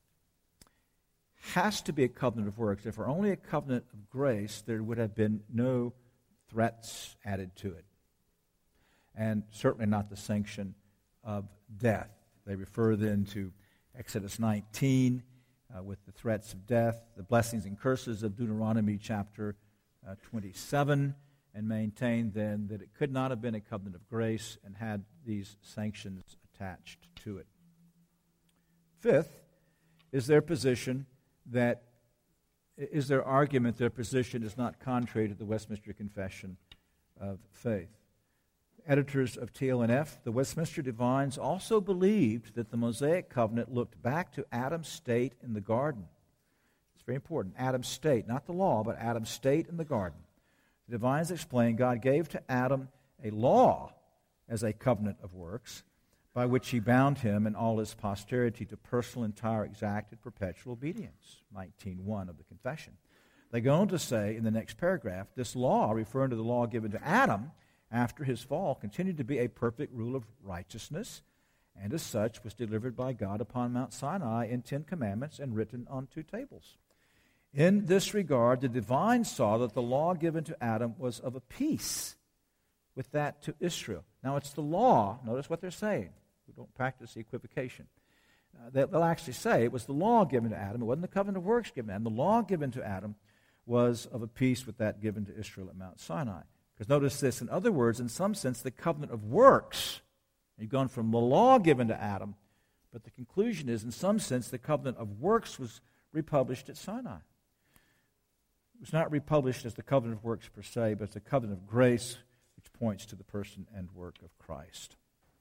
has to be a covenant of works. If it were only a covenant of grace, there would have been no threats added to it, and certainly not the sanction of death. They refer then to Exodus nineteen uh, with the threats of death, the blessings and curses of Deuteronomy chapter uh, twenty-seven, and maintain then that it could not have been a covenant of grace and had these sanctions attached to it. Fifth is their position that is their argument their position is not contrary to the Westminster Confession of Faith. editors of T L N F, the Westminster Divines also believed that the Mosaic covenant looked back to Adam's state in the garden. It's very important. Adam's state, not the law, but Adam's state in the garden. The Divines explain God gave to Adam a law as a covenant of works by which he bound him and all his posterity to personal, entire, exacted, perpetual obedience. nineteen one of the Confession. They go on to say in the next paragraph, this law, referring to the law given to Adam after his fall, continued to be a perfect rule of righteousness, and as such was delivered by God upon Mount Sinai in Ten Commandments and written on two tables. In this regard, the Divines saw that the law given to Adam was of a piece with that to Israel. Now, it's the law. Notice what they're saying. We don't practice the equivocation. Uh, they'll, they'll actually say it was the law given to Adam. It wasn't the covenant of works given to Adam. The law given to Adam was of a piece with that given to Israel at Mount Sinai. Because notice this, in other words, in some sense, the covenant of works, you've gone from the law given to Adam, but the conclusion is, in some sense, the covenant of works was republished at Sinai. It was not republished as the covenant of works per se, but as the covenant of grace, which points to the person and work of Christ.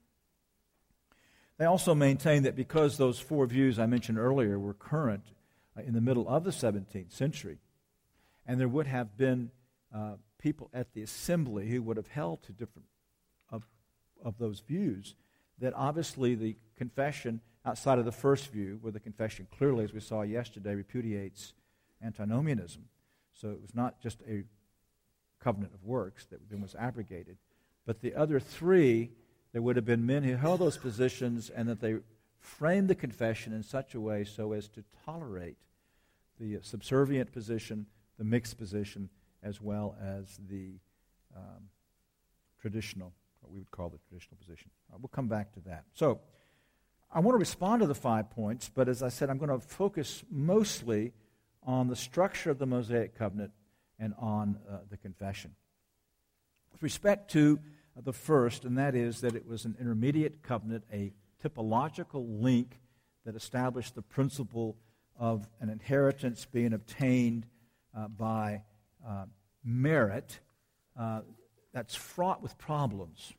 They also maintain that because those four views I mentioned earlier were current uh, in the middle of the seventeenth century, and there would have been uh, people at the assembly who would have held to different of, of those views, that obviously the confession outside of the first view, where the confession clearly, as we saw yesterday, repudiates antinomianism. So it was not just a covenant of works that then was abrogated, but the other three, there would have been men who held those positions and that they framed the confession in such a way so as to tolerate the subservient position, the mixed position, as well as the um, traditional, what we would call the traditional position. Uh, we'll come back to that. So I want to respond to the five points, but as I said, I'm going to focus mostly on the structure of the Mosaic covenant and on uh, the confession. With respect to uh, the first, and that is that it was an intermediate covenant, a typological link that established the principle of an inheritance being obtained uh, by uh, merit, uh, that's fraught with problems.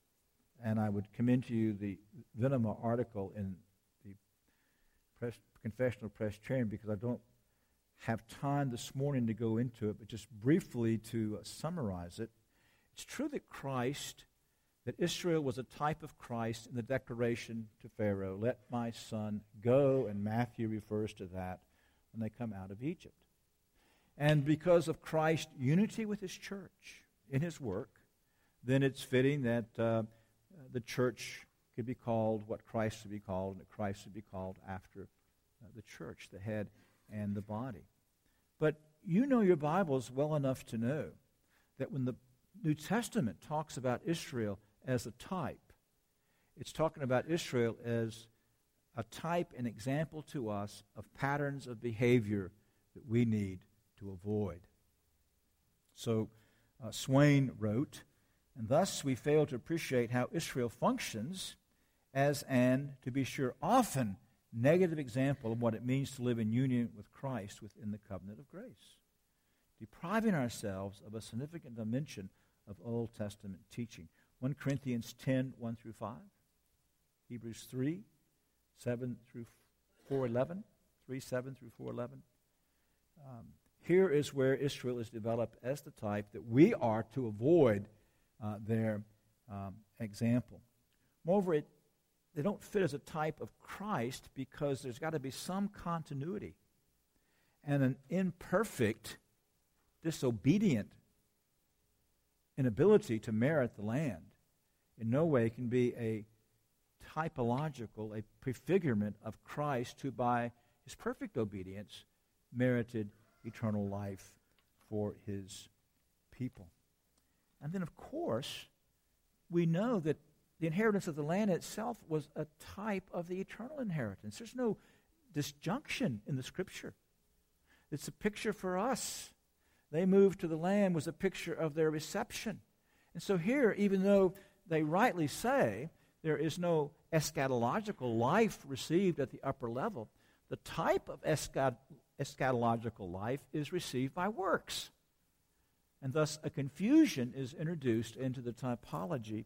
And I would commend to you the Venema article in the Pres- Confessional Presbyterian, because I don't have time this morning to go into it, but just briefly to uh, summarize it. It's true that Christ, that Israel was a type of Christ in the declaration to Pharaoh, let my son go, and Matthew refers to that when they come out of Egypt. And because of Christ's unity with his church in his work, then it's fitting that uh, the church could be called what Christ would be called, and that Christ would be called after uh, the church, the head and the body. But you know your Bibles well enough to know that when the New Testament talks about Israel as a type, it's talking about Israel as a type and example to us of patterns of behavior that we need to avoid. So uh, Swain wrote, and thus we fail to appreciate how Israel functions as an, to be sure, often negative example of what it means to live in union with Christ within the covenant of grace, depriving ourselves of a significant dimension of Old Testament teaching. First Corinthians ten, one through five, Hebrews three, seven through four eleven, three, seven through four eleven. Um, here is where Israel is developed as the type that we are to avoid uh, their um, example. Moreover, it They don't fit as a type of Christ because there's got to be some continuity. And an imperfect, disobedient inability to merit the land in no way can be a typological, a prefigurement of Christ who by his perfect obedience merited eternal life for his people. And then, of course, we know that the inheritance of the land itself was a type of the eternal inheritance. There's no disjunction in the Scripture. It's a picture for us. They moved to the land was a picture of their reception. And so here, even though they rightly say there is no eschatological life received at the upper level, the type of eschat- eschatological life is received by works. And thus a confusion is introduced into the typology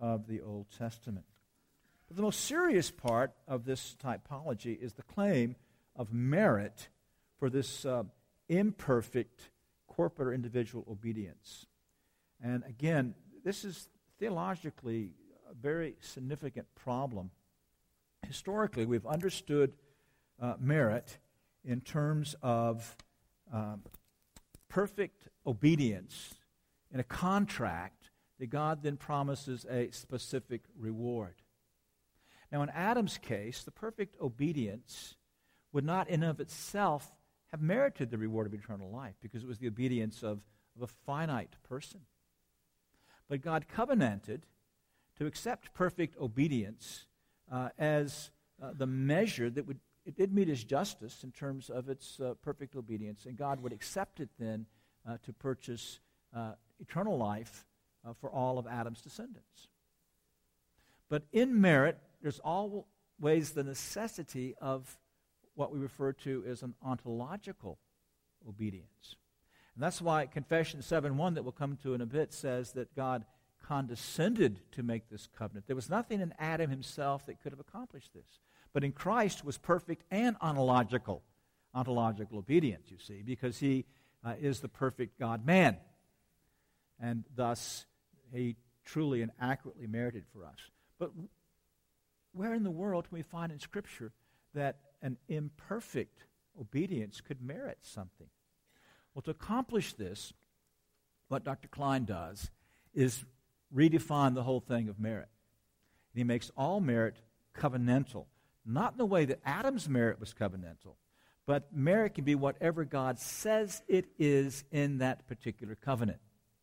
of the Old Testament. But the most serious part of this typology is the claim of merit for this uh, imperfect corporate or individual obedience. And again, this is theologically a very significant problem. Historically, we've understood uh, merit in terms of um, perfect obedience in a contract that God then promises a specific reward. Now, in Adam's case, the perfect obedience would not in and of itself have merited the reward of eternal life because it was the obedience of, of a finite person. But God covenanted to accept perfect obedience uh, as uh, the measure that would, it did meet his justice in terms of its uh, perfect obedience, and God would accept it then uh, to purchase uh, eternal life uh, for all of Adam's descendants. But in merit, there's always the necessity of what we refer to as an ontological obedience. And that's why Confession seven one that we'll come to in a bit says that God condescended to make this covenant. There was nothing in Adam himself that could have accomplished this. But in Christ was perfect and ontological, ontological obedience, you see, because he uh, is the perfect God-man. And thus, he truly and accurately merited for us. But where in the world can we find in Scripture that an imperfect obedience could merit something? Well, to accomplish this, what Doctor Klein does is redefine the whole thing of merit. And he makes all merit covenantal, not in the way that Adam's merit was covenantal, but merit can be whatever God says it is in that particular covenant.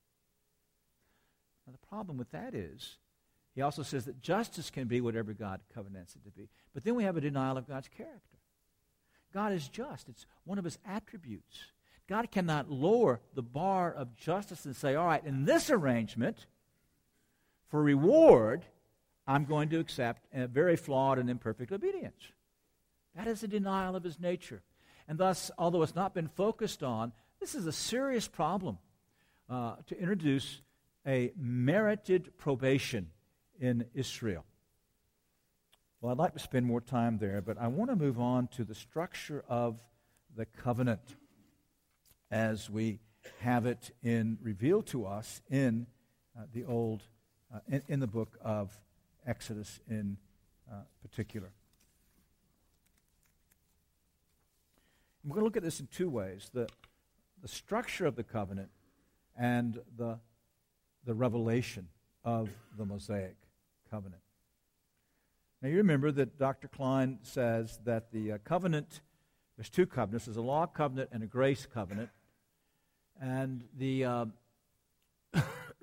Now, the problem with that is, he also says that justice can be whatever God covenants it to be. But then we have a denial of God's character. God is just. It's one of his attributes. God cannot lower the bar of justice and say, all right, in this arrangement, for reward, I'm going to accept a very flawed and imperfect obedience. That is a denial of his nature. And thus, although it's not been focused on, this is a serious problem uh, to introduce a merited probation in Israel. Well, I'd like to spend more time there, but I want to move on to the structure of the covenant as we have it in revealed to us in uh, the old, uh, in, in the book of Exodus in uh, particular. We're going to look at this in two ways: the the structure of the covenant and the the revelation of the Mosaic covenant. Now, you remember that Doctor Klein says that the uh, covenant, there's two covenants. There's a law covenant and a grace covenant. And the uh, the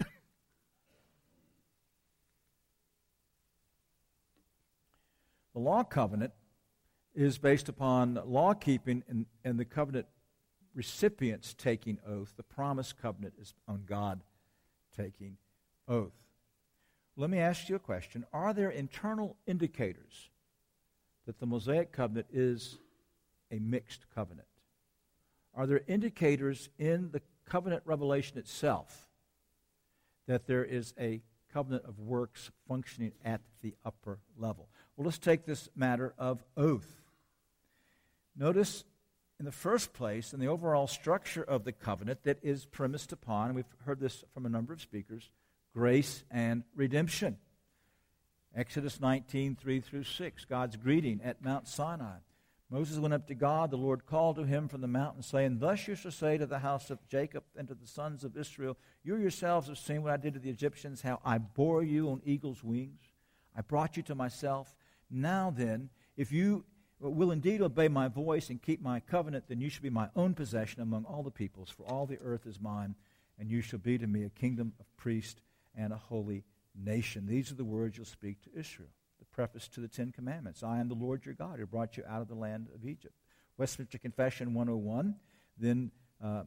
law covenant is based upon law keeping and, and the covenant recipients taking oath. The promise covenant is on God taking oath. Let me ask you a question. Are there internal indicators that the Mosaic covenant is a mixed covenant? Are there indicators in the covenant revelation itself that there is a covenant of works functioning at the upper level? Well, let's take this matter of oath. Notice, in the first place, in the overall structure of the covenant that is premised upon, and we've heard this from a number of speakers, grace and redemption. Exodus nineteen, three through six, God's greeting at Mount Sinai. Moses went up to God. The Lord called to him from the mountain, saying, Thus you shall say to the house of Jacob and to the sons of Israel, You yourselves have seen what I did to the Egyptians, how I bore you on eagle's wings. I brought you to myself. Now then, if you will indeed obey my voice and keep my covenant, then you shall be my own possession among all the peoples, for all the earth is mine, and you shall be to me a kingdom of priests and a holy nation. These are the words you'll speak to Israel. The preface to the Ten Commandments. I am the Lord your God who brought you out of the land of Egypt. Westminster Confession one oh one then uh,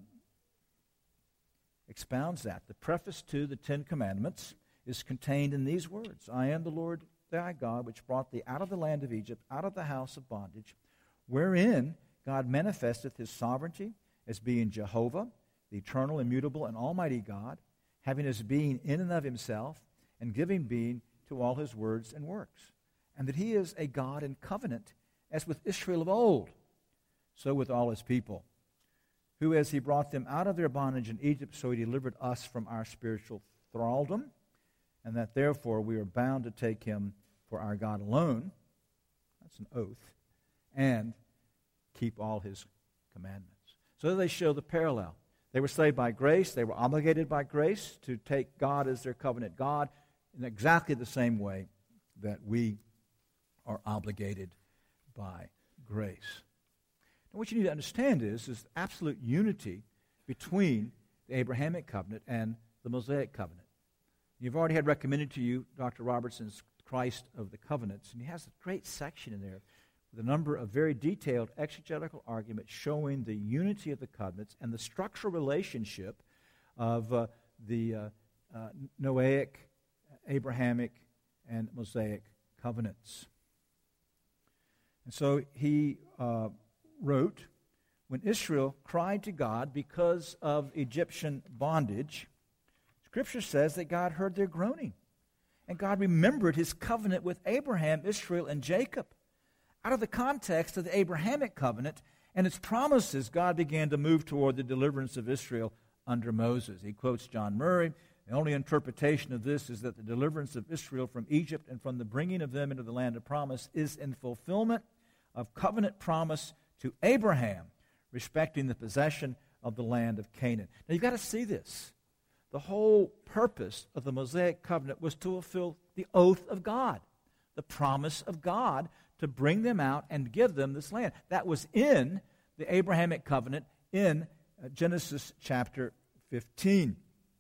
expounds that. The preface to the Ten Commandments is contained in these words. I am the Lord thy God which brought thee out of the land of Egypt, out of the house of bondage, wherein God manifesteth his sovereignty as being Jehovah, the eternal, immutable, and almighty God, having his being in and of himself, and giving being to all his words and works, and that he is a God in covenant, as with Israel of old, so with all his people, who as he brought them out of their bondage in Egypt, so he delivered us from our spiritual thraldom, and that therefore we are bound to take him for our God alone, that's an oath, and keep all his commandments. So they show the parallel. They were saved by grace. They were obligated by grace to take God as their covenant God in exactly the same way that we are obligated by grace. Now, what you need to understand is, is absolute unity between the Abrahamic covenant and the Mosaic covenant. You've already had recommended to you Doctor Robertson's Christ of the Covenants, and he has a great section in there with a number of very detailed exegetical arguments showing the unity of the covenants and the structural relationship of uh, the uh, uh, Noahic, Abrahamic, and Mosaic covenants. And so he uh, wrote, when Israel cried to God because of Egyptian bondage, Scripture says that God heard their groaning, and God remembered his covenant with Abraham, Israel, and Jacob. Out of the context of the Abrahamic covenant and its promises, God began to move toward the deliverance of Israel under Moses. He quotes John Murray. The only interpretation of this is that the deliverance of Israel from Egypt and from the bringing of them into the land of promise is in fulfillment of covenant promise to Abraham respecting the possession of the land of Canaan. Now you've got to see this. The whole purpose of the Mosaic covenant was to fulfill the oath of God, the promise of God to bring them out and give them this land. That was in the Abrahamic covenant in uh, Genesis chapter fifteen.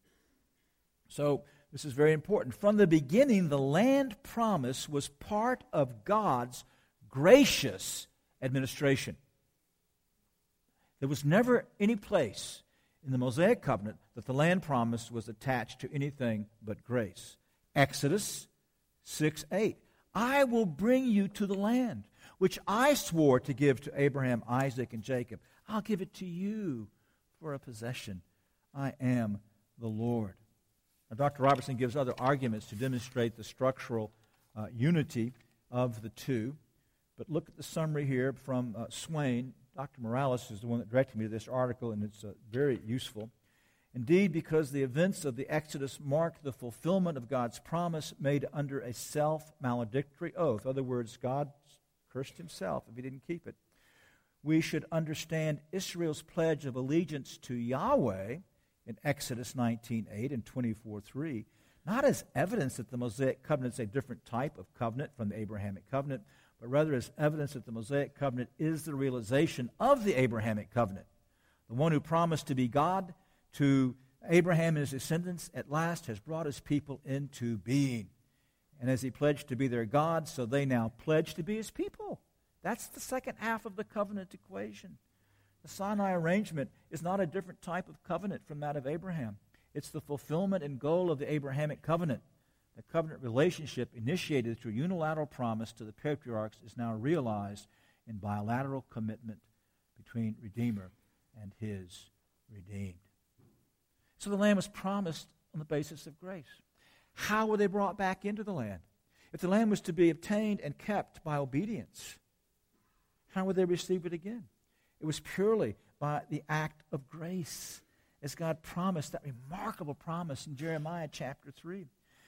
So this is very important. From the beginning, the land promise was part of God's gracious administration. There was never any place in the Mosaic covenant that the land promise was attached to anything but grace. Exodus six eight. I will bring you to the land which I swore to give to Abraham, Isaac, and Jacob. I'll give it to you for a possession. I am the Lord. Now, Doctor Robertson gives other arguments to demonstrate the structural uh, unity of the two. But look at the summary here from uh, Swain. Doctor Morales is the one that directed me to this article, and it's uh, very useful. Indeed, because the events of the Exodus mark the fulfillment of God's promise made under a self-maledictory oath. In other words, God cursed himself if he didn't keep it. We should understand Israel's pledge of allegiance to Yahweh in Exodus nineteen eight and twenty-four three, not as evidence that the Mosaic covenant is a different type of covenant from the Abrahamic covenant, but rather as evidence that the Mosaic covenant is the realization of the Abrahamic covenant. The one who promised to be God to Abraham and his descendants at last has brought his people into being. And as he pledged to be their God, so they now pledge to be his people. That's the second half of the covenant equation. The Sinai arrangement is not a different type of covenant from that of Abraham. It's the fulfillment and goal of the Abrahamic covenant. The covenant relationship initiated through unilateral promise to the patriarchs is now realized in bilateral commitment between Redeemer and his redeemed. So the land was promised on the basis of grace. How were they brought back into the land? If the land was to be obtained and kept by obedience, how would they receive it again? It was purely by the act of grace, as God promised that remarkable promise in Jeremiah chapter three.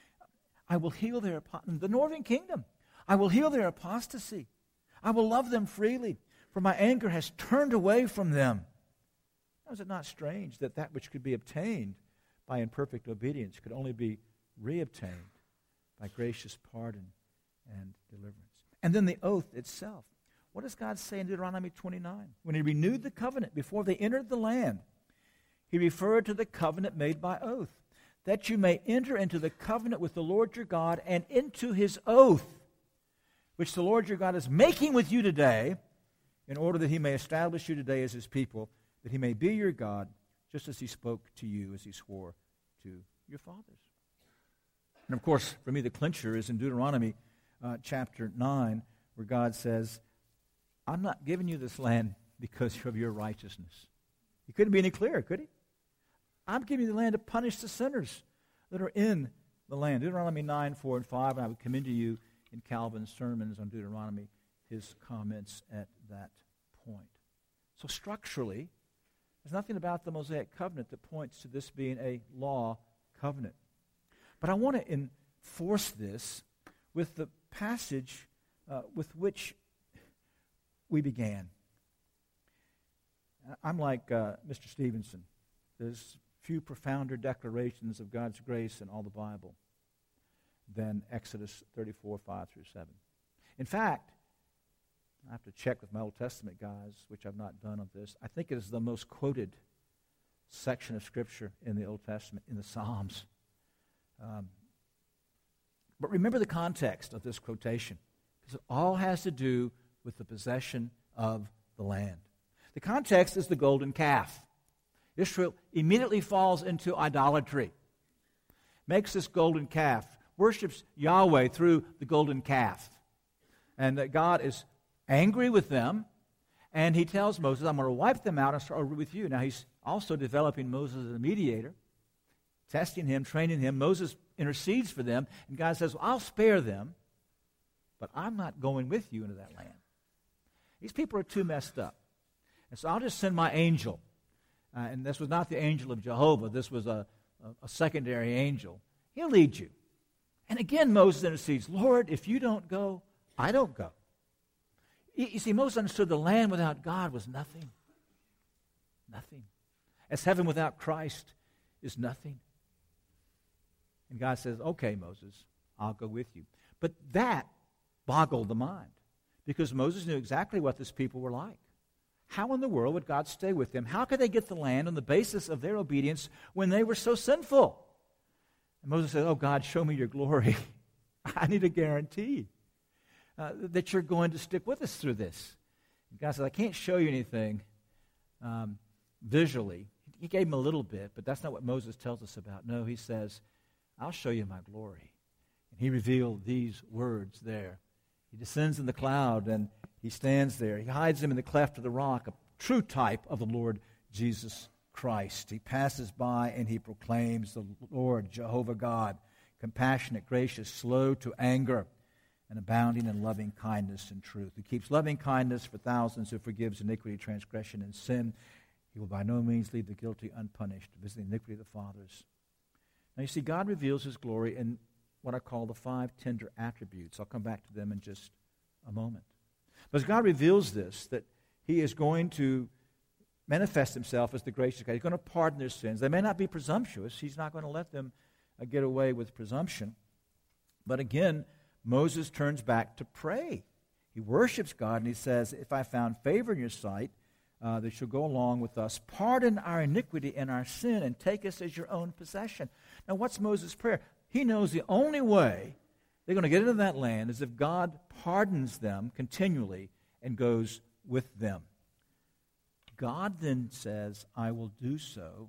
I will heal their, the northern kingdom. I will heal their apostasy. I will love them freely, for my anger has turned away from them. Now, is it not strange that that which could be obtained by imperfect obedience could only be reobtained by gracious pardon and deliverance? And then the oath itself. What does God say in Deuteronomy twenty-nine? When he renewed the covenant before they entered the land, he referred to the covenant made by oath, that you may enter into the covenant with the Lord your God and into his oath, which the Lord your God is making with you today, in order that he may establish you today as his people, that he may be your God, just as he spoke to you, as he swore to your fathers. And of course, for me, the clincher is in Deuteronomy uh, chapter nine, where God says, I'm not giving you this land because of your righteousness. He couldn't be any clearer, could he? I'm giving you the land to punish the sinners that are in the land. Deuteronomy nine, four, and five, and I would commend to you in Calvin's sermons on Deuteronomy his comments at that point. So structurally, there's nothing about the Mosaic covenant that points to this being a law covenant. But I want to enforce this with the passage uh, with which we began. I'm like uh, Mister Stevenson. There's few profounder declarations of God's grace in all the Bible than Exodus thirty-four, five through seven. In fact, I have to check with my Old Testament guys, which I've not done on this. I think it is the most quoted section of Scripture in the Old Testament, in the Psalms. Um, but remember the context of this quotation, because it all has to do with the possession of the land. The context is the golden calf. Israel immediately falls into idolatry, makes this golden calf, worships Yahweh through the golden calf. And that God is angry with them, and he tells Moses, I'm going to wipe them out and start over with you. Now he's also developing Moses as a mediator, testing him, training him. Moses intercedes for them, and God says, well, I'll spare them, but I'm not going with you into that land. These people are too messed up. And so I'll just send my angel. Uh, and this was not the angel of Jehovah. This was a, a, a secondary angel. He'll lead you. And again, Moses intercedes, Lord, if you don't go, I don't go. You, you see, Moses understood the land without God was nothing. Nothing. As heaven without Christ is nothing. And God says, okay, Moses, I'll go with you. But that boggled the mind, because Moses knew exactly what this people were like. How in the world would God stay with them? How could they get the land on the basis of their obedience when they were so sinful? And Moses said, oh, God, show me your glory. I need a guarantee uh, that you're going to stick with us through this. And God said, I can't show you anything um, visually. He gave him a little bit, but that's not what Moses tells us about. No, he says, I'll show you my glory. And he revealed these words there. He descends in the cloud, and he stands there. He hides him in the cleft of the rock, a true type of the Lord Jesus Christ. He passes by, and he proclaims the Lord, Jehovah God, compassionate, gracious, slow to anger, and abounding in loving kindness and truth. Who keeps loving kindness for thousands, who forgives iniquity, transgression, and sin. He will by no means leave the guilty unpunished, visit the iniquity of the fathers. Now you see, God reveals his glory in what I call the five tender attributes. I'll come back to them in just a moment. But as God reveals this, that he is going to manifest himself as the gracious God. He's going to pardon their sins. They may not be presumptuous. He's not going to let them uh, get away with presumption. But again, Moses turns back to pray. He worships God, and he says, if I found favor in your sight, uh, that you'll go along with us. Pardon our iniquity and our sin, and take us as your own possession. Now, what's Moses' prayer? He knows the only way they're going to get into that land is if God pardons them continually and goes with them. God then says, I will do so.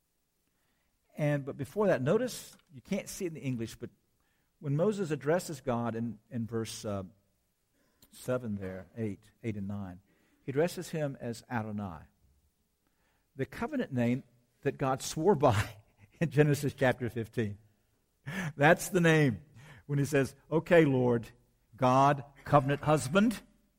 And but before that, notice, you can't see it in the English, but when Moses addresses God in, in verse uh, seven there, eight, eight and nine, he addresses him as Adonai, the covenant name that God swore by in Genesis chapter fifteen. That's the name. When he says, okay, Lord, God, covenant husband,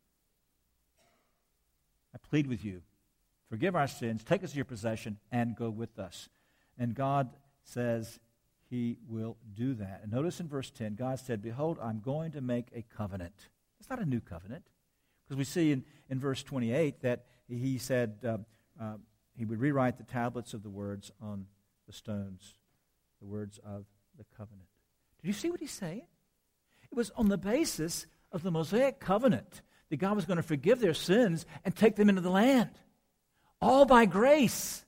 I plead with you, forgive our sins, take us to your possession, and go with us. And God says he will do that. And notice in verse ten, God said, behold, I'm going to make a covenant. It's not a new covenant, because we see in, in verse twenty-eight that he said uh, uh, he would rewrite the tablets of the words on the stones, the words of the covenant. Did you see what he's saying? It was on the basis of the Mosaic covenant that God was going to forgive their sins and take them into the land. All by grace.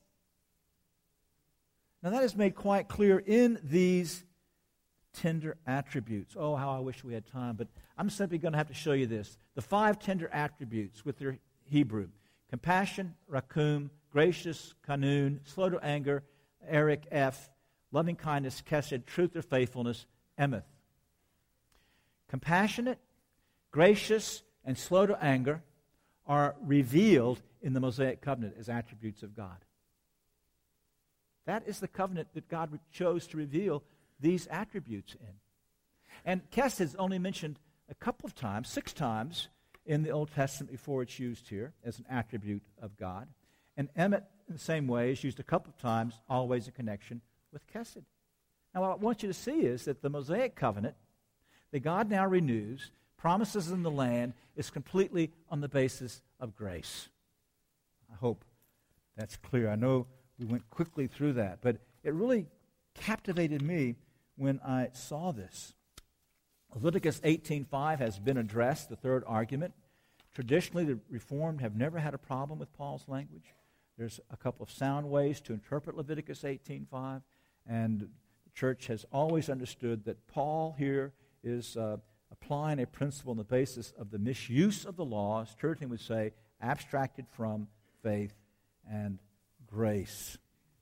Now that is made quite clear in these tender attributes. Oh, how I wish we had time, but I'm simply going to have to show you this. The five tender attributes with their Hebrew. Compassion, rakum, gracious, kanun, slow to anger, Eric, F, loving kindness, kesed, truth or faithfulness, emeth. Compassionate, gracious, and slow to anger are revealed in the Mosaic covenant as attributes of God. That is the covenant that God chose to reveal these attributes in. And Kesed is only mentioned a couple of times, six times, in the Old Testament before it's used here as an attribute of God. And Emet, in the same way, is used a couple of times, always in connection with Kesed. Now, what I want you to see is that the Mosaic covenant that God now renews, promises in the land, is completely on the basis of grace. I hope that's clear. I know we went quickly through that, but it really captivated me when I saw this. Leviticus eighteen five has been addressed, the third argument. Traditionally, the Reformed have never had a problem with Paul's language. There's a couple of sound ways to interpret Leviticus eighteen five, and the church has always understood that Paul here is uh, applying a principle on the basis of the misuse of the law, as Turretin would say, abstracted from faith and grace.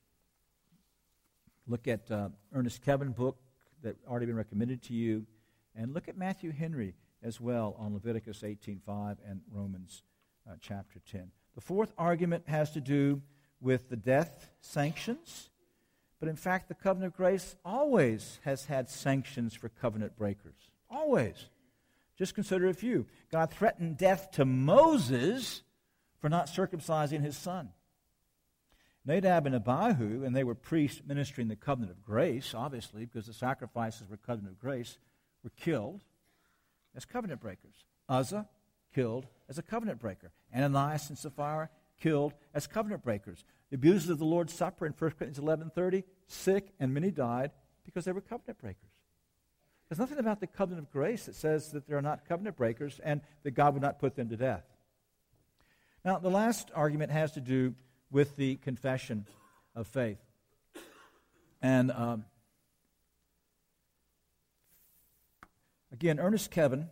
Look at uh, Ernest Kevin's book that's already been recommended to you, and look at Matthew Henry as well on Leviticus eighteen five and Romans uh, chapter ten. The fourth argument has to do with the death sanctions, but in fact the covenant of grace always has had sanctions for covenant breakers. Always. Just consider a few. God threatened death to Moses for not circumcising his son. Nadab and Abihu, and they were priests ministering the covenant of grace, obviously, because the sacrifices were covenant of grace, were killed as covenant breakers. Uzzah, killed as a covenant breaker. Ananias and Sapphira, killed as covenant breakers. The abusers of the Lord's Supper in First Corinthians eleven thirty, sick, and many died because they were covenant breakers. There's nothing about the covenant of grace that says that they're not covenant breakers and that God would not put them to death. Now, the last argument has to do with the confession of faith. And um, again, Ernest Kevin,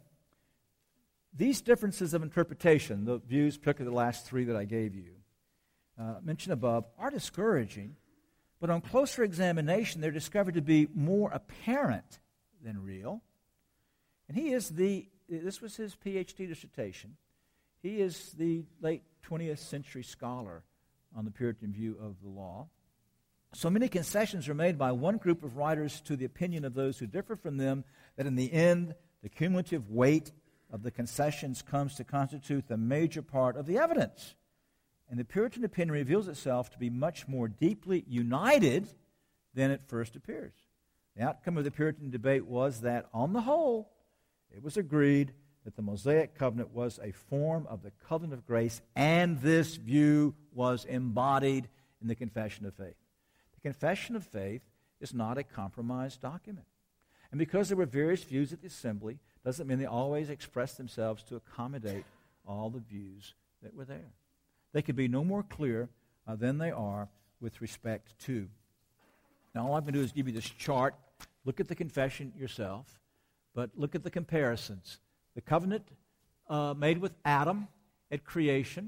these differences of interpretation, the views, particularly the last three that I gave you, uh, mentioned above, are discouraging, but on closer examination, they're discovered to be more apparent than real. And he is the, this was his P H D dissertation, he is the late twentieth century scholar on the Puritan view of the law. So many concessions are made by one group of writers to the opinion of those who differ from them that in the end, the cumulative weight of the concessions comes to constitute the major part of the evidence. And the Puritan opinion reveals itself to be much more deeply united than it first appears. The outcome of the Puritan debate was that, on the whole, it was agreed that the Mosaic covenant was a form of the covenant of grace, and this view was embodied in the Confession of Faith. The Confession of Faith is not a compromised document. And because there were various views at the assembly, doesn't mean they always expressed themselves to accommodate all the views that were there. They could be no more clear uh, than they are with respect to. Now, all I'm going to do is give you this chart. Look at the confession yourself, but look at the comparisons. The covenant uh, made with Adam at creation.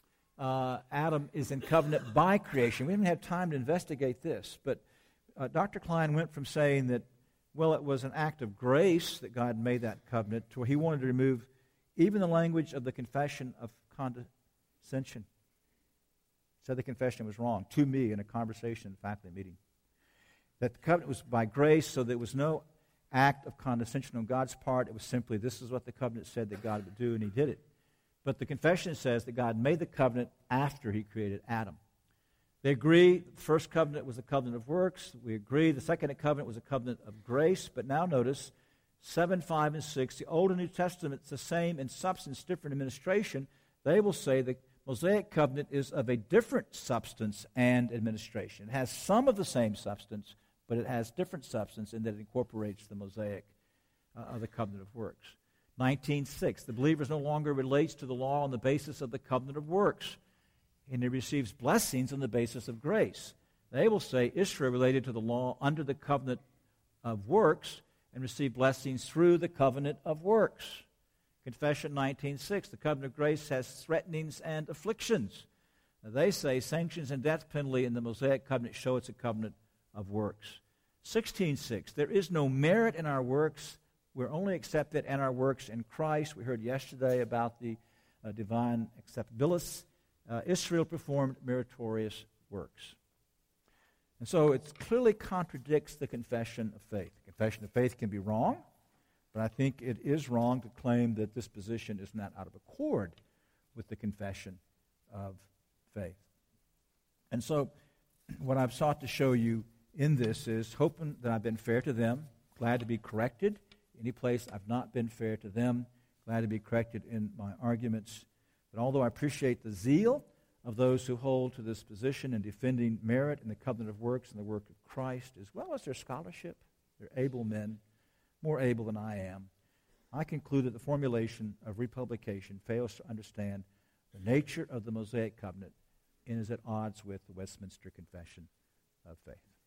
Uh, Adam is in covenant by creation. We haven't had time to investigate this, but uh, Doctor Klein went from saying that, well, it was an act of grace that God made that covenant, to where he wanted to remove even the language of the confession of condescension. Said the confession was wrong to me in a conversation in a faculty meeting. That the covenant was by grace, so there was no act of condescension on God's part. It was simply, this is what the covenant said that God would do, and he did it. But the confession says that God made the covenant after he created Adam. They agree the first covenant was a covenant of works. We agree the second covenant was a covenant of grace. But now notice, seven, five, and six, the Old and New Testaments, the same in substance, different administration. They will say the Mosaic covenant is of a different substance and administration. It has some of the same substance, but it has different substance in that it incorporates the Mosaic uh, of the covenant of works. nineteen six, the believer no longer relates to the law on the basis of the covenant of works, and he receives blessings on the basis of grace. They will say Israel related to the law under the covenant of works and received blessings through the covenant of works. Confession nineteen six, the covenant of grace has threatenings and afflictions. Now they say sanctions and death penalty in the Mosaic covenant show it's a covenant of works. sixteen six, there is no merit in our works. We're only accepted in our works in Christ. We heard yesterday about the uh, divine acceptabilis. Uh, Israel performed meritorious works. And so it clearly contradicts the confession of faith. The confession of faith can be wrong, but I think it is wrong to claim that this position is not out of accord with the confession of faith. And so what I've sought to show you in this is hoping that I've been fair to them, glad to be corrected. Any place I've not been fair to them, glad to be corrected in my arguments. But although I appreciate the zeal of those who hold to this position in defending merit in the covenant of works and the work of Christ, as well as their scholarship, they're able men, more able than I am, I conclude that the formulation of republication fails to understand the nature of the Mosaic covenant and is at odds with the Westminster Confession of Faith.